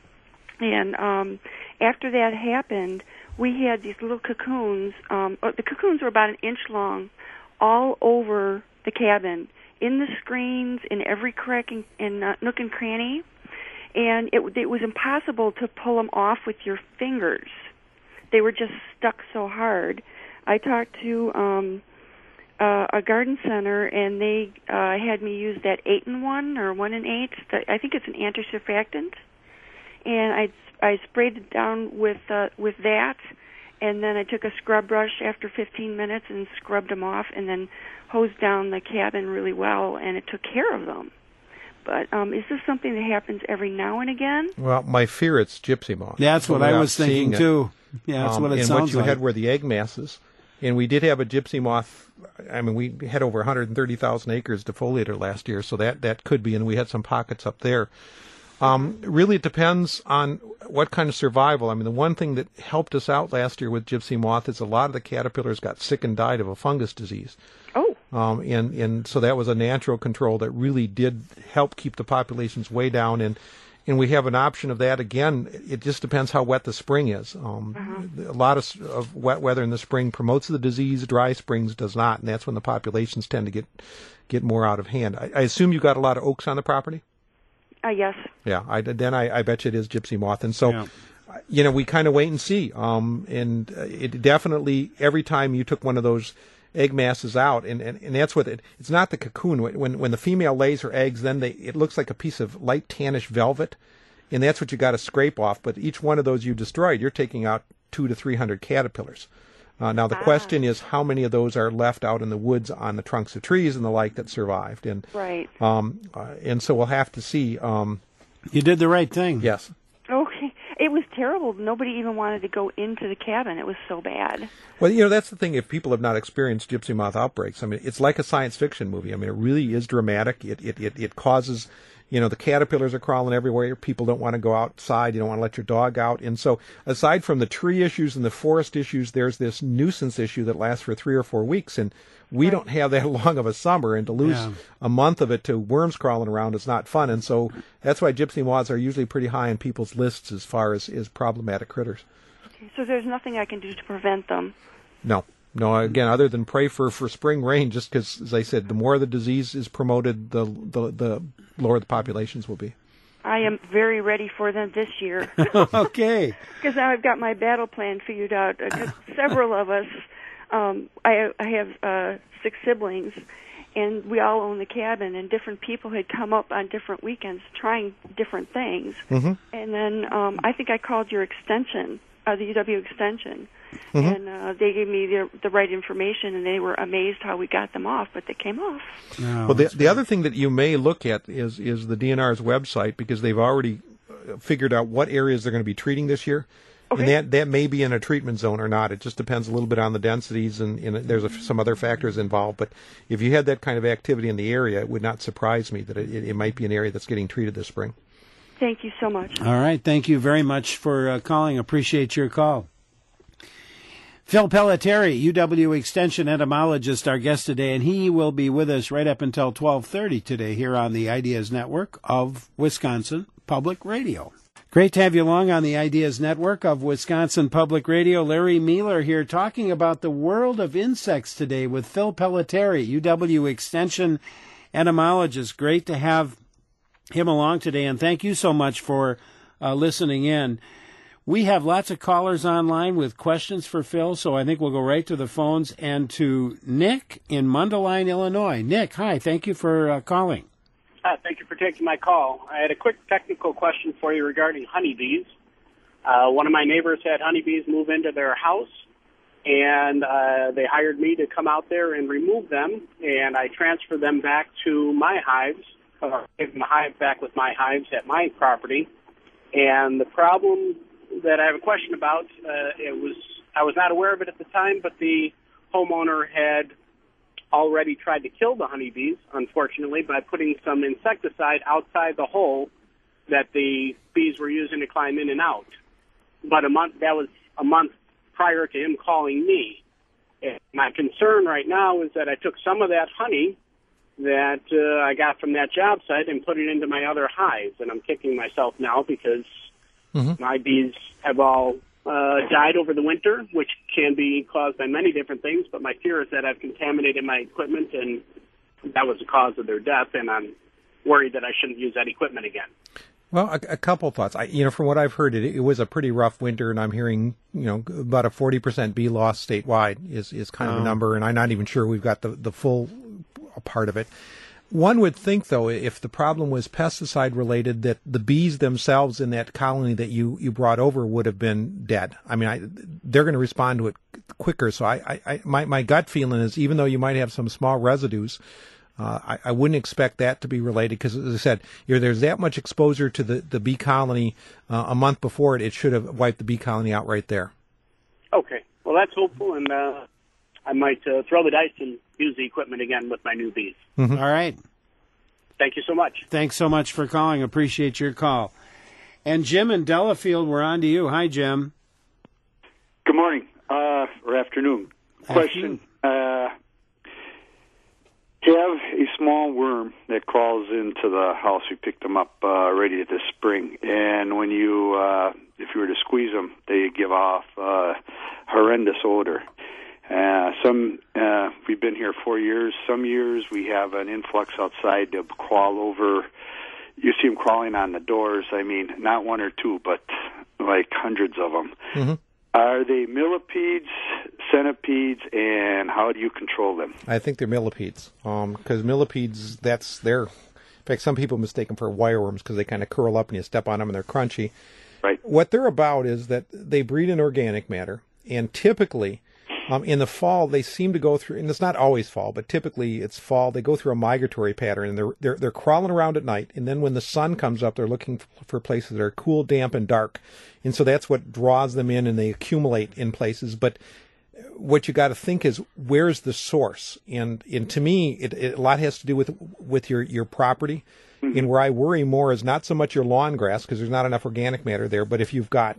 And after that happened, we had these little cocoons. The cocoons were about an inch long, all over the cabin, in the screens, in every crack and nook and cranny. And it was impossible to pull them off with your fingers. They were just stuck so hard. I talked to a garden center, and they had me use that 8-in-1 or 1-in-8. I think it's an anti-surfactant, and I sprayed it down with that, and then I took a scrub brush after 15 minutes and scrubbed them off, and then hosed down the cabin really well, and it took care of them. But is this something that happens every now and again? Well, my fear it's gypsy moth. That's what I was thinking too. Yeah, that's what it sounds like. And what you had were the egg masses. And we did have a gypsy moth. I mean, we had over 130,000 acres defoliated last year, so that could be, and we had some pockets up there. Really, it depends on what kind of survival. I mean, the one thing that helped us out last year with gypsy moth is a lot of the caterpillars got sick and died of a fungus disease. Oh. And so that was a natural control that really did help keep the populations way down. And we have an option of that. Again, it just depends how wet the spring is. A lot of wet weather in the spring promotes the disease. Dry springs does not, and that's when the populations tend to get more out of hand. I assume you got a lot of oaks on the property? Yes. Yeah, I bet you it is gypsy moth. And so, we kind of wait and see. And it definitely, every time you took one of those egg masses out, and that's what it's not the cocoon. When the female lays her eggs, then it looks like a piece of light tannish velvet, and that's what you got to scrape off. But each one of those you destroyed, you're taking out 200 to 300 caterpillars. Now the question is how many of those are left out in the woods on the trunks of trees and the like that survived. And right. And so we'll have to see. You did the right thing. Yes. Okay. It was terrible. Nobody even wanted to go into the cabin. It was so bad. Well, that's the thing. If people have not experienced gypsy moth outbreaks, I mean, it's like a science fiction movie. I mean, it really is dramatic. It causes the caterpillars are crawling everywhere. People don't want to go outside. You don't want to let your dog out. And so aside from the tree issues and the forest issues, there's this nuisance issue that lasts for 3 or 4 weeks. And we don't have that long of a summer, and to lose a month of it to worms crawling around is not fun. And so that's why gypsy moths are usually pretty high on people's lists as far as problematic critters. Okay, so there's nothing I can do to prevent them? No, again, other than pray for spring rain, just because, as I said, the more the disease is promoted, the lower the populations will be. I am very ready for them this year. Okay. Because now I've got my battle plan figured out. Several of us, I have 6 siblings, and we all own the cabin, and different people had come up on different weekends trying different things. Mm-hmm. And then I think I called your extension, the UW extension, and they gave me the right information, and they were amazed how we got them off, but they came off. Oh, well, the other thing that you may look at is the DNR's website, because they've already figured out what areas they're going to be treating this year. Okay. And that may be in a treatment zone or not. It just depends a little bit on the densities, and there's some other factors involved. But if you had that kind of activity in the area, it would not surprise me that it might be an area that's getting treated this spring. Thank you so much. All right. Thank you very much for calling. Appreciate your call. Phil Pelletieri, UW Extension entomologist, our guest today, and he will be with us right up until 12:30 today here on the Ideas Network of Wisconsin Public Radio. Great to have you along on the Ideas Network of Wisconsin Public Radio. Larry Mealer here talking about the world of insects today with Phil Pelletieri, UW Extension entomologist. Great to have him along today, and thank you so much for listening in. We have lots of callers online with questions for Phil, so I think we'll go right to the phones and to Nick in Mundelein, Illinois. Nick, hi. Thank you for calling. Thank you for taking my call. I had a quick technical question for you regarding honeybees. One of my neighbors had honeybees move into their house, and they hired me to come out there and remove them, and I transferred them back to my hives, gave them the hive back with my hives at my property. And the problem that I have a question about, I was not aware of it at the time, but the homeowner had already tried to kill the honeybees, unfortunately, by putting some insecticide outside the hole that the bees were using to climb in and out. But that was a month prior to him calling me. And my concern right now is that I took some of that honey that I got from that job site and put it into my other hives, and I'm kicking myself now because my bees have all died over the winter, which can be caused by many different things, but my fear is that I've contaminated my equipment, and that was the cause of their death, and I'm worried that I shouldn't use that equipment again. Well, a couple of thoughts. From what I've heard, it was a pretty rough winter, and I'm hearing, about a 40% bee loss statewide is kind of a number, and I'm not even sure we've got the full part of it. One would think, though, if the problem was pesticide related, that the bees themselves in that colony that you brought over would have been dead. I mean, they're going to respond to it quicker. So my gut feeling is, even though you might have some small residues, I wouldn't expect that to be related, because, as I said, there's that much exposure to the bee colony a month before it should have wiped the bee colony out right there. Okay. Well, that's hopeful, and I might throw the dice and use the equipment again with my new bees. Mm-hmm. All right. Thank you so much. Thanks so much for calling. Appreciate your call. And Jim in Delafield, we're on to you. Hi, Jim. Good morning, or afternoon. Question. Have a small worm that crawls into the house. We picked them up already this spring, and when you, if you were to squeeze them, they give off horrendous odor. We've been here 4 years. Some years we have an influx outside to crawl over. You see them crawling on the doors. I mean, not one or two, but like hundreds of them. Mm-hmm. Are they millipedes, centipedes, and how do you control them? I think they're millipedes, because millipedes, that's their... In fact, some people mistake them for wireworms because they kind of curl up and you step on them and they're crunchy. Right. What they're about is that they breed in organic matter, and typically... in the fall, they seem to go through, and it's not always fall, but typically it's fall. They go through a migratory pattern, and they're crawling around at night. And then when the sun comes up, they're looking for places that are cool, damp, and dark. And so that's what draws them in, and they accumulate in places. But what you got to think is, where's the source? And to me, a lot has to do with your property. And where I worry more is not so much your lawn grass, because there's not enough organic matter there, but if you've got,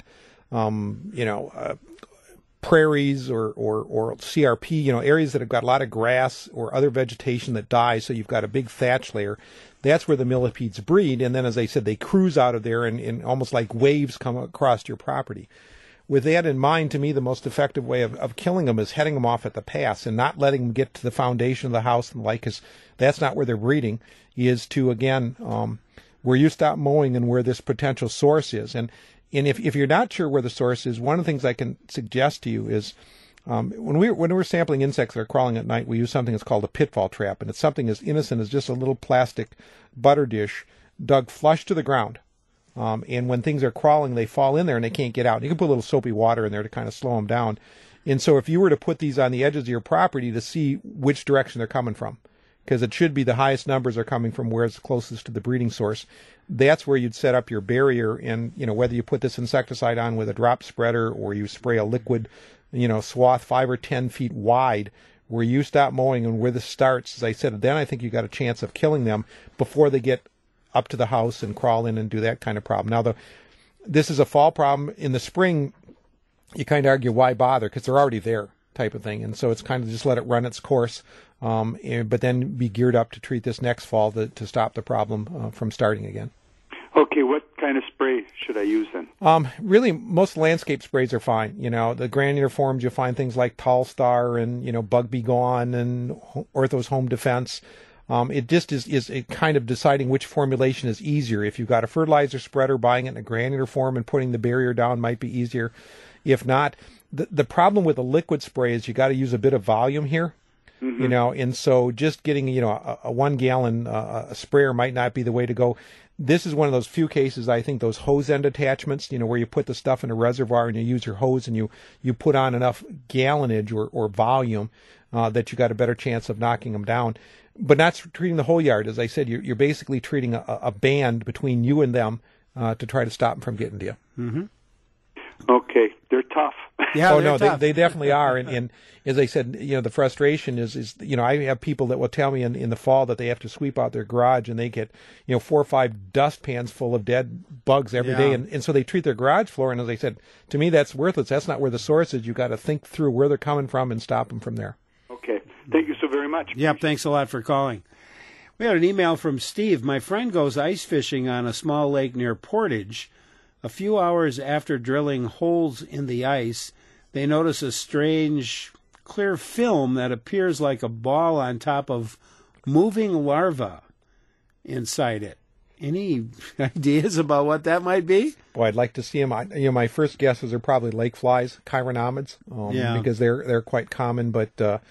prairies or CRP, areas that have got a lot of grass or other vegetation that dies, so you've got a big thatch layer, that's where the millipedes breed. And then, as I said, they cruise out of there and almost like waves come across your property. With that in mind, to me, the most effective way of killing them is heading them off at the pass and not letting them get to the foundation of the house and the like, because that's not where they're breeding, is to, again, where you stop mowing and where this potential source is. And if you're not sure where the source is, one of the things I can suggest to you is when we're sampling insects that are crawling at night, we use something that's called a pitfall trap, and it's something as innocent as just a little plastic butter dish dug flush to the ground. And when things are crawling, they fall in there and they can't get out. You can put a little soapy water in there to kind of slow them down. And so if you were to put these on the edges of your property to see which direction they're coming from, because it should be the highest numbers are coming from where it's closest to the breeding source, that's where you'd set up your barrier. And, whether you put this insecticide on with a drop spreader or you spray a liquid, swath 5 or 10 feet wide, where you stop mowing and where this starts, as I said, then I think you got a chance of killing them before they get up to the house and crawl in and do that kind of problem. Now, this is a fall problem. In the spring, you kind of argue, why bother? Because they're already there, type of thing. And so it's kind of just let it run its course, but then be geared up to treat this next fall to stop the problem from starting again. Okay, what kind of spray should I use then? Really, most landscape sprays are fine. The granular forms, you'll find things like Tall Star and, Bug Be Gone and Ortho's Home Defense. It just is a kind of deciding which formulation is easier. If you've got a fertilizer spreader, buying it in a granular form and putting the barrier down might be easier. If not, the problem with a liquid spray is you got to use a bit of volume here. Mm-hmm. And so just getting, a 1 gallon sprayer might not be the way to go. This is one of those few cases, I think, those hose end attachments, where you put the stuff in a reservoir and you use your hose and you put on enough gallonage or volume that you got a better chance of knocking them down. But not treating the whole yard. As I said, you're basically treating a band between you and them to try to stop them from getting to you. Mm-hmm. Okay, they're tough. Yeah, tough. They definitely are. And as I said, the frustration is I have people that will tell me in the fall that they have to sweep out their garage and they get 4 or 5 dustpans full of dead bugs every day, and so they treat their garage floor. And as I said, to me, that's worthless. That's not where the source is. You've got to think through where they're coming from and stop them from there. Okay, thank you so very much. Yep, thanks a lot for calling. We had an email from Steve. My friend goes ice fishing on a small lake near Portage. A few hours after drilling holes in the ice, they notice a strange, clear film that appears like a ball on top of moving larvae inside it. Any ideas about what that might be? Boy, I'd like to see them. My first guesses are probably lake flies, chironomids, because they're quite common, but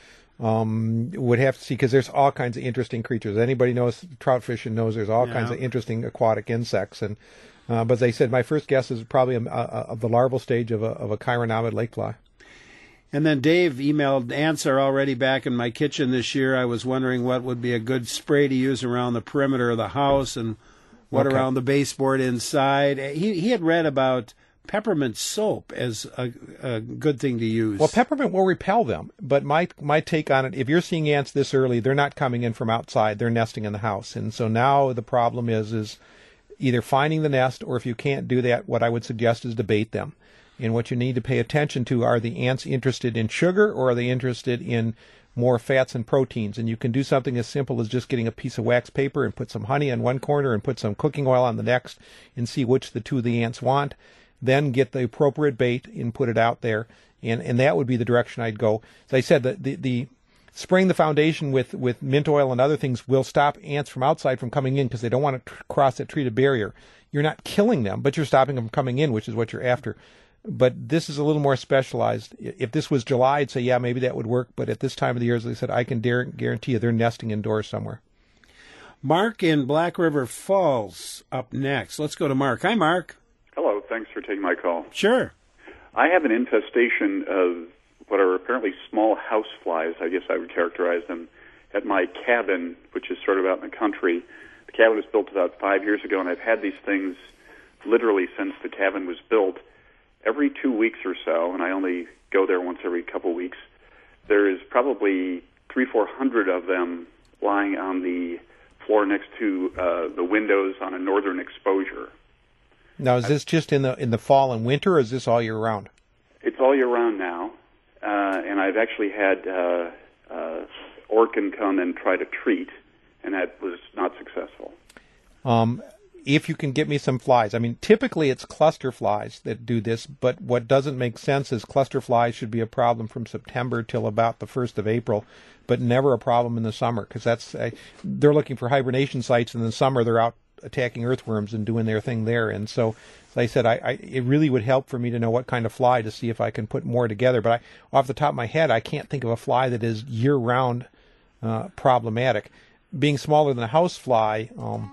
would have to see, because there's all kinds of interesting creatures. Anybody knows trout fishing knows there's all kinds of interesting aquatic insects, and but as I said, my first guess is probably of the larval stage of a chironomid lake fly. And then Dave emailed, ants are already back in my kitchen this year. I was wondering what would be a good spray to use around the perimeter of the house and what around the baseboard inside. He had read about peppermint soap as a good thing to use. Well, peppermint will repel them, but my take on it, if you're seeing ants this early, they're not coming in from outside, they're nesting in the house. And so now the problem is either finding the nest, or if you can't do that, what I would suggest is to bait them. And what you need to pay attention to, are the ants interested in sugar or are they interested in more fats and proteins? And you can do something as simple as just getting a piece of wax paper and put some honey on one corner and put some cooking oil on the next and see which the two the ants want. Then get the appropriate bait and put it out there. And that would be the direction I'd go. As I said, the spraying the foundation with mint oil and other things will stop ants from outside from coming in because they don't want to cross that treated barrier. You're not killing them, but you're stopping them from coming in, which is what you're after. But this is a little more specialized. If this was July, I'd say, yeah, maybe that would work. But at this time of the year, as I said, I can guarantee you they're nesting indoors somewhere. Mark in Black River Falls up next. Let's go to Mark. Hi, Mark. Hello. Thanks for taking my call. Sure. I have an infestation of what are apparently small house flies, I guess I would characterize them, at my cabin, which is sort of out in the country. The cabin was built about 5 years ago, and I've had these things literally since the cabin was built. Every 2 weeks or so, and I only go there once every couple of weeks, there is probably 300-400 of them lying on the floor next to the windows on a northern exposure. Now, is this just in the fall and winter, or is this all year round? It's all year round now, and I've actually had Orkin come and try to treat, and that was not successful. If you can get me some flies. I mean, typically it's cluster flies that do this, but what doesn't make sense is cluster flies should be a problem from September till about the 1st of April, but never a problem in the summer, because they're looking for hibernation sites, and in the summer they're out attacking earthworms and doing their thing there. And so, as I said, it really would help for me to know what kind of fly to see if I can put more together. But off the top of my head, I can't think of a fly that is year-round problematic. Being smaller than a house fly,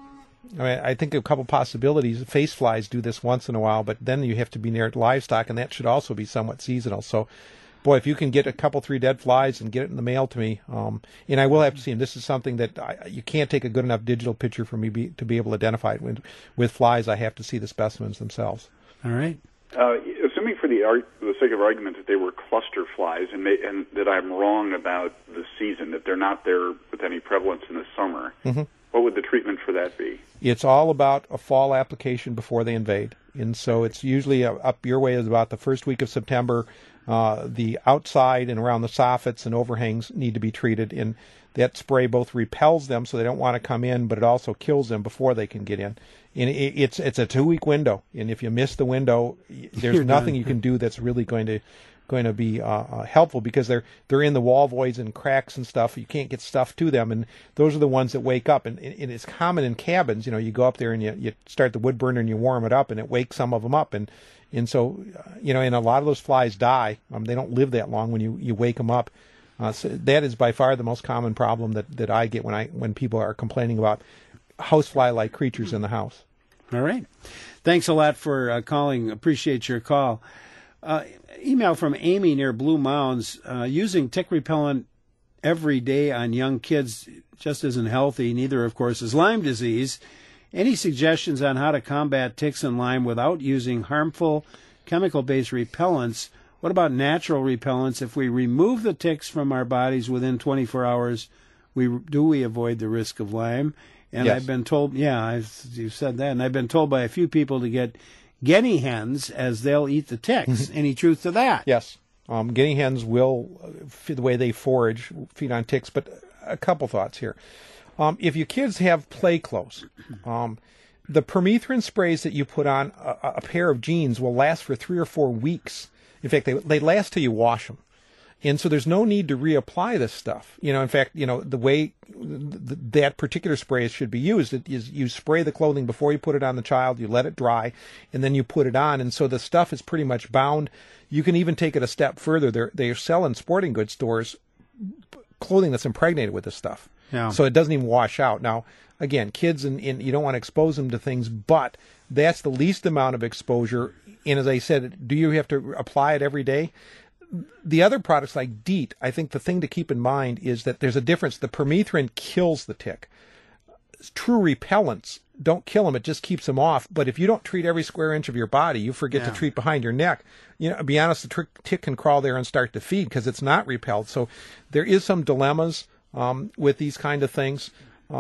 I think a couple possibilities. Face flies do this once in a while, but then you have to be near livestock, and that should also be somewhat seasonal. So, boy, if you can get a couple, 3 dead flies and get it in the mail to me, and I will have to see them. This is something that you can't take a good enough digital picture for me to be able to identify it. With flies, I have to see the specimens themselves. All right. Assuming for the sake of argument that they were cluster flies, and that I'm wrong about the season, that they're not there with any prevalence in the summer, what would the treatment for that be? It's all about a fall application before they invade. And so it's usually up your way is about the first week of September. The outside and around the soffits and overhangs need to be treated, and that spray both repels them so they don't want to come in, but it also kills them before they can get in. And it's a 2-week window, and if you miss the window, there's nothing you can do that's really going to be helpful, because they're in the wall voids and cracks and stuff. You can't get stuff to them, and those are the ones that wake up. And it's common in cabins. You go up there and you start the wood burner and you warm it up, and it wakes some of them up. And so, and a lot of those flies die. They don't live that long when you wake them up. So that is by far the most common problem that I get when people are complaining about housefly-like creatures in the house. All right. Thanks a lot for calling. Appreciate your call. Email from Amy near Blue Mounds. Using tick repellent every day on young kids just isn't healthy. Neither, of course, is Lyme disease. Any suggestions on how to combat ticks and Lyme without using harmful chemical-based repellents? What about natural repellents? If we remove the ticks from our bodies within 24 hours, do we avoid the risk of Lyme? And yes. I've been told, you said that, and I've been told by a few people to get guinea hens, as they'll eat the ticks. Any truth to that? Yes. Guinea hens will, the way they forage, feed on ticks. But a couple thoughts here. If your kids have play clothes, the permethrin sprays that you put on a pair of jeans will last for 3 or 4 weeks. In fact, they last till you wash them. And so there's no need to reapply this stuff. In fact, the way that particular spray should be used is you spray the clothing before you put it on the child, you let it dry, and then you put it on. And so the stuff is pretty much bound. You can even take it a step further. They sell in sporting goods stores clothing that's impregnated with this stuff. Yeah. So it doesn't even wash out. Now, again, kids, and you don't want to expose them to things, but that's the least amount of exposure. And as I said, do you have to apply it every day? The other products like DEET, I think the thing to keep in mind is that there's a difference. The permethrin kills the tick. True repellents don't kill them. It just keeps them off. But if you don't treat every square inch of your body, you forget to treat behind your neck. To be honest, the tick can crawl there and start to feed because it's not repelled. So there is some dilemmas with these kind of things.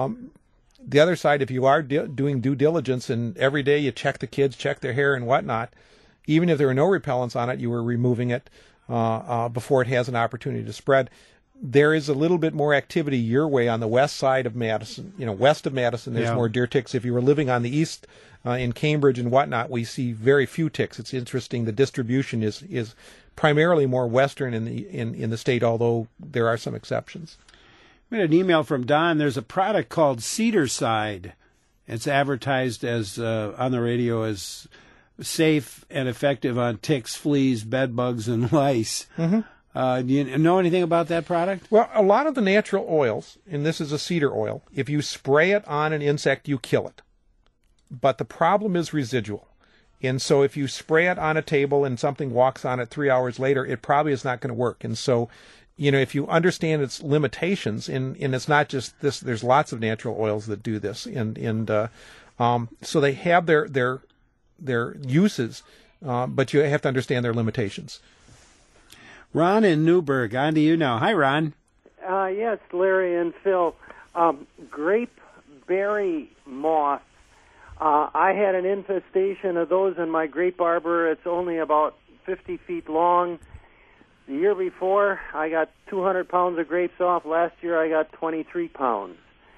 The other side, if you are doing due diligence and every day you check the kids, check their hair and whatnot, even if there are no repellents on it, you were removing it before it has an opportunity to spread. There is a little bit more activity your way on the west side of Madison. West of Madison, there's more deer ticks. If you were living on the east in Cambridge and whatnot, we see very few ticks. It's interesting. The distribution is primarily more western in the state, although there are some exceptions. We had an email from Don. There's a product called Cedarside. It's advertised as on the radio as safe and effective on ticks, fleas, bed bugs, and lice. Do you know anything about that product? Well, a lot of the natural oils, and this is a cedar oil, if you spray it on an insect, you kill it. But the problem is residual. And so if you spray it on a table and something walks on it 3 hours later, it probably is not going to work. And so, if you understand its limitations, and it's not just this, there's lots of natural oils that do this. So they have their uses, but you have to understand their limitations. Ron in Newburgh, on to you now. Hi, Ron. Yes, Larry and Phil. Grape berry moth. I had an infestation of those in my grape arbor. It's only about 50 feet long. The year before, I got 200 pounds of grapes off. Last year, I got 23 pounds.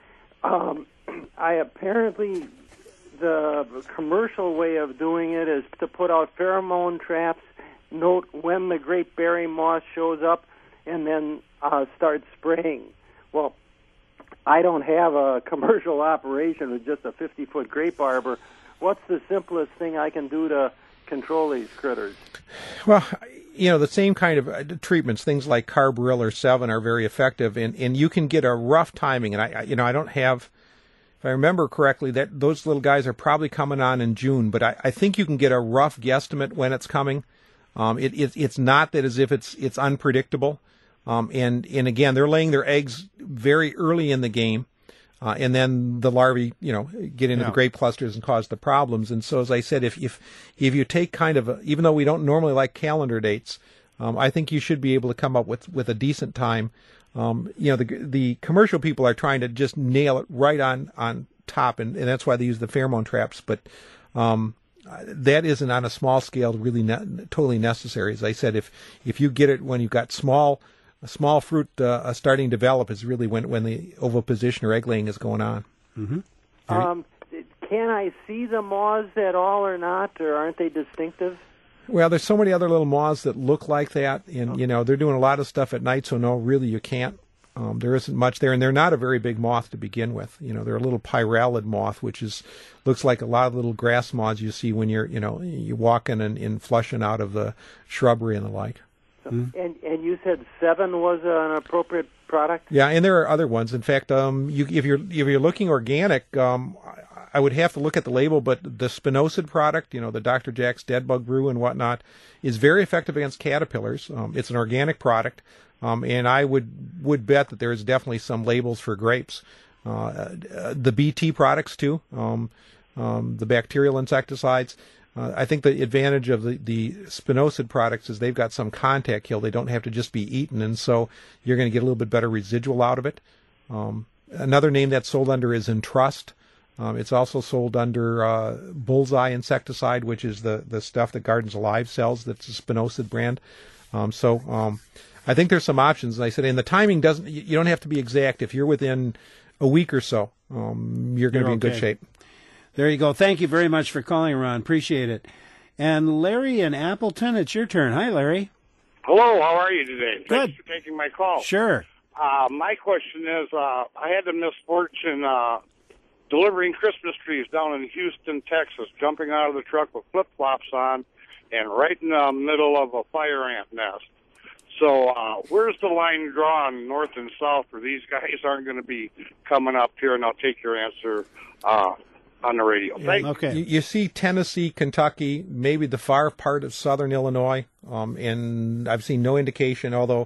Apparently, the commercial way of doing it is to put out pheromone traps, note when the grape berry moth shows up, and then start spraying. Well, I don't have a commercial operation with just a 50-foot grape arbor. What's the simplest thing I can do to control these critters? Well, the same kind of treatments, things like Carbaryl or Sevin are very effective, and you can get a rough timing. And I don't have, if I remember correctly, that those little guys are probably coming on in June, but I think you can get a rough guesstimate when it's coming. It's not that as if it's unpredictable. And again, they're laying their eggs very early in the game, and then the larvae, get into the grape clusters and cause the problems. And so, as I said, if you take kind of even though we don't normally like calendar dates, I think you should be able to come up with a decent time. The commercial people are trying to just nail it right on top, and that's why they use the pheromone traps. But that isn't on a small scale really totally necessary. As I said, if you get it when you've got small fruit starting to develop is really when the oviposition or egg laying is going on. Mm-hmm. Can I see the moths at all or not, or aren't they distinctive? Well, there's so many other little moths that look like that, and they're doing a lot of stuff at night, so no, really you can't. There isn't much there, and they're not a very big moth to begin with. They're a little pyralid moth, which looks like a lot of little grass moths you see when you're walking and flushing out of the shrubbery and the like. And you said Sevin was an appropriate product? Yeah, and there are other ones. In fact, if you're looking organic, I would have to look at the label, but the spinosad product, the Dr. Jack's Dead Bug Brew and whatnot, is very effective against caterpillars. It's an organic product, and I would bet that there is definitely some labels for grapes. The BT products too, the bacterial insecticides. I think the advantage of the spinosad products is they've got some contact kill. They don't have to just be eaten, and so you're going to get a little bit better residual out of it. Another name that's sold under is Entrust. It's also sold under Bullseye insecticide, which is the stuff that Gardens Alive sells. That's a spinosad brand. I think there's some options. And I said, and the timing you don't have to be exact. If you're within a week or so, you're going to be in good shape. There you go. Thank you very much for calling, Ron. Appreciate it. And Larry in Appleton, it's your turn. Hi, Larry. Hello. How are you today? Good. Thanks for taking my call. Sure. My question is, I had the misfortune delivering Christmas trees down in Houston, Texas, jumping out of the truck with flip-flops on and right in the middle of a fire ant nest. So where's the line drawn north and south where these guys aren't going to be coming up here? And I'll take your answer on the radio. Thanks. Okay. You see Tennessee, Kentucky, maybe the far part of southern Illinois, and I've seen no indication, although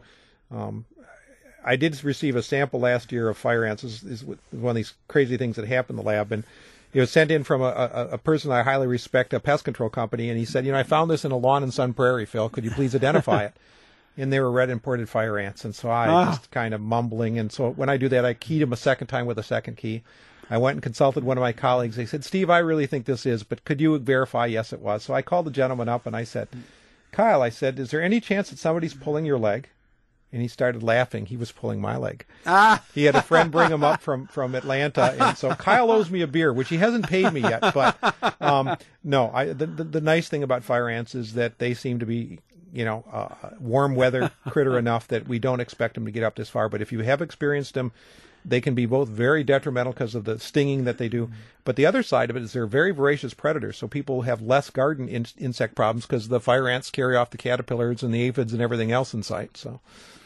I did receive a sample last year of fire ants. This is one of these crazy things that happen in the lab, and it was sent in from a person I highly respect, a pest control company, and he said, I found this in a lawn in Sun Prairie, Phil. Could you please identify it? And they were red imported fire ants, and so I just kind of mumbling, and so when I do that, I keyed him a second time with a second key. I went and consulted one of my colleagues. They said, Steve, I really think this is, but could you verify? Yes, it was. So I called the gentleman up and I said, Kyle, I said, is there any chance that somebody's pulling your leg? And he started laughing. He was pulling my leg. He had a friend bring him up from Atlanta, and so Kyle owes me a beer, which he hasn't paid me yet. But no, the nice thing about fire ants is that they seem to be, warm weather critter enough that we don't expect them to get up this far. But if you have experienced them, they can be both very detrimental because of the stinging that they do. But the other side of it is they're very voracious predators. So people have less garden insect problems because the fire ants carry off the caterpillars and the aphids and everything else in sight. So,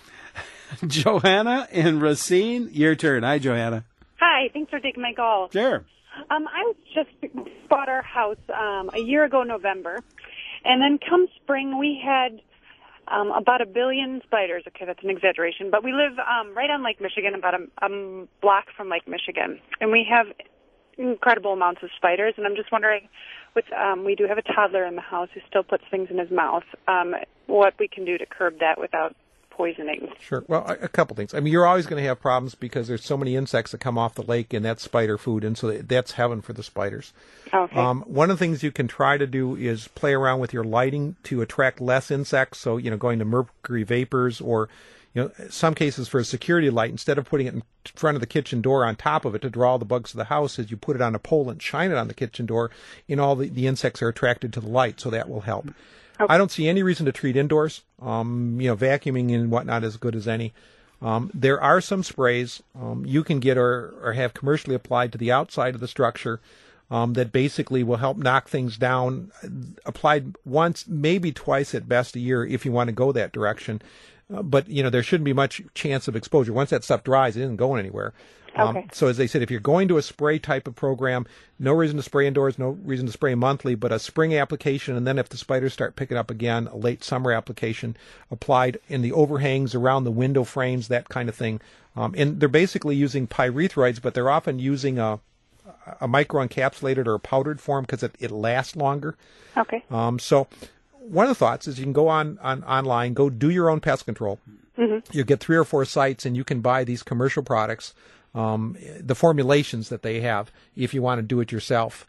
Johanna in Racine, your turn. Hi, Johanna. Hi, thanks for taking my call. Sure. I just bought our house a year ago, November, and then come spring we had about 1 billion spiders. Okay, that's an exaggeration, but we live right on Lake Michigan, about a block from Lake Michigan, and we have incredible amounts of spiders. And I'm just wondering, we do have a toddler in the house who still puts things in his mouth, what we can do to curb that without poisoning? Sure. Well, a couple things. I mean, you're always going to have problems because there's so many insects that come off the lake, and that's spider food, and so that's heaven for the spiders. Okay. One of the things you can try to do is play around with your lighting to attract less insects. So, going to mercury vapors, or, some cases for a security light, instead of putting it in front of the kitchen door on top of it to draw the bugs to the house, is you put it on a pole and shine it on the kitchen door, and all the insects are attracted to the light, so that will help. Okay. I don't see any reason to treat indoors. Vacuuming and whatnot is good as any. There are some sprays you can get or have commercially applied to the outside of the structure that basically will help knock things down, applied once, maybe twice at best a year if you want to go that direction. But, there shouldn't be much chance of exposure. Once that stuff dries, it isn't going anywhere. Okay. So as they said, if you're going to a spray type of program, no reason to spray indoors, no reason to spray monthly, but a spring application, and then if the spiders start picking up again, a late summer application applied in the overhangs around the window frames, that kind of thing. And they're basically using pyrethroids, but they're often using a microencapsulated or a powdered form because it lasts longer. Okay. So one of the thoughts is you can go online, go do your own pest control. Mm-hmm. You get 3 or 4 sites, and you can buy these commercial products, the formulations that they have, if you want to do it yourself.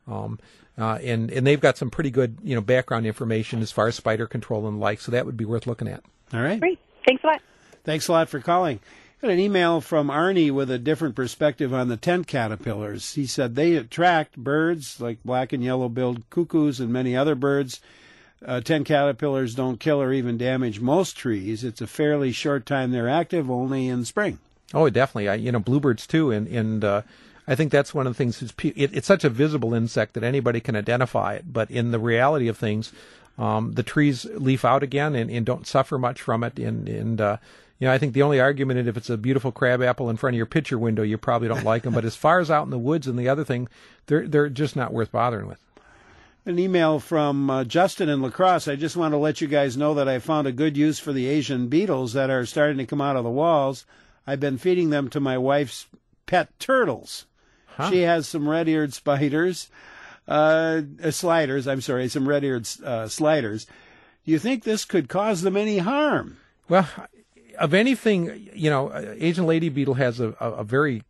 And they've got some pretty good, background information as far as spider control and the like, so that would be worth looking at. All right. Great. Thanks a lot. Thanks a lot for calling. Got an email from Arnie with a different perspective on the tent caterpillars. He said they attract birds like black and yellow-billed cuckoos and many other birds. Tent caterpillars don't kill or even damage most trees. It's a fairly short time they're active, only in spring. Oh, definitely. Bluebirds too, and I think that's one of the things. It's such a visible insect that anybody can identify it. But in the reality of things, the trees leaf out again and don't suffer much from it. And I think the only argument is if it's a beautiful crabapple in front of your picture window, you probably don't like them. But as far as out in the woods and the other thing, they're just not worth bothering with. An email from Justin in La Crosse. I just want to let you guys know that I found a good use for the Asian beetles that are starting to come out of the walls. I've been feeding them to my wife's pet turtles. Huh. She has some red-eared sliders. Some red-eared sliders. Do you think this could cause them any harm? Well, of anything, Asian lady beetle has a very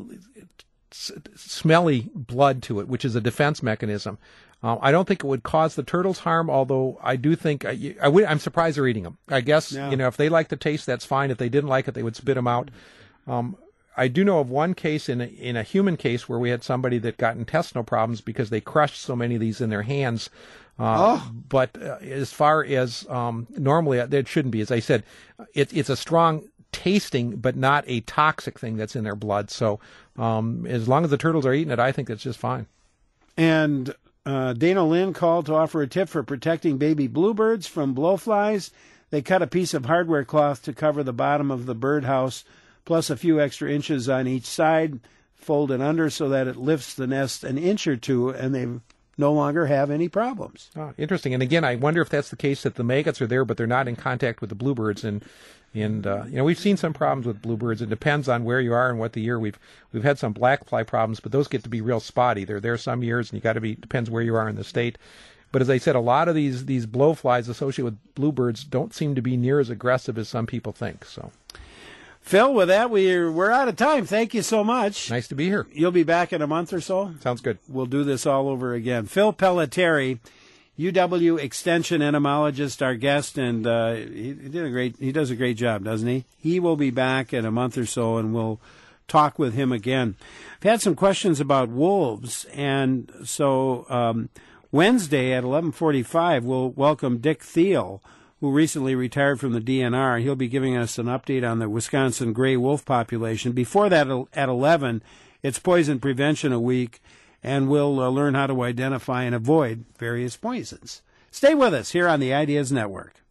smelly blood to it, which is a defense mechanism. I don't think it would cause the turtles harm, although I do think I'm surprised they're eating them. I guess, if they like the taste, that's fine. If they didn't like it, they would spit them out. I do know of one case in a human case where we had somebody that got intestinal problems because they crushed so many of these in their hands. But as far as normally, it shouldn't be. As I said, it's a strong tasting, but not a toxic thing that's in their blood. So as long as the turtles are eating it, I think that's just fine. And Dana Lynn called to offer a tip for protecting baby bluebirds from blowflies. They cut a piece of hardware cloth to cover the bottom of the birdhouse, plus a few extra inches on each side, fold it under so that it lifts the nest an inch or two, and they no longer have any problems. Oh, interesting. And again, I wonder if that's the case that the maggots are there, but they're not in contact with the bluebirds. And we've seen some problems with bluebirds. It depends on where you are and what the year. We've had some black fly problems, but those get to be real spotty. They're there some years, and depends where you are in the state. But as I said, a lot of these blowflies associated with bluebirds don't seem to be near as aggressive as some people think. So, Phil, with that, we're out of time. Thank you so much. Nice to be here. You'll be back in a month or so? Sounds good. We'll do this all over again. Phil Pelletieri, UW Extension entomologist, our guest, and he does a great job, doesn't he? He will be back in a month or so, and we'll talk with him again. I've had some questions about wolves, and so Wednesday at 11:45, we'll welcome Dick Thiel, who recently retired from the DNR. He'll be giving us an update on the Wisconsin gray wolf population. Before that, at 11, it's Poison Prevention Week, and we'll learn how to identify and avoid various poisons. Stay with us here on the Ideas Network.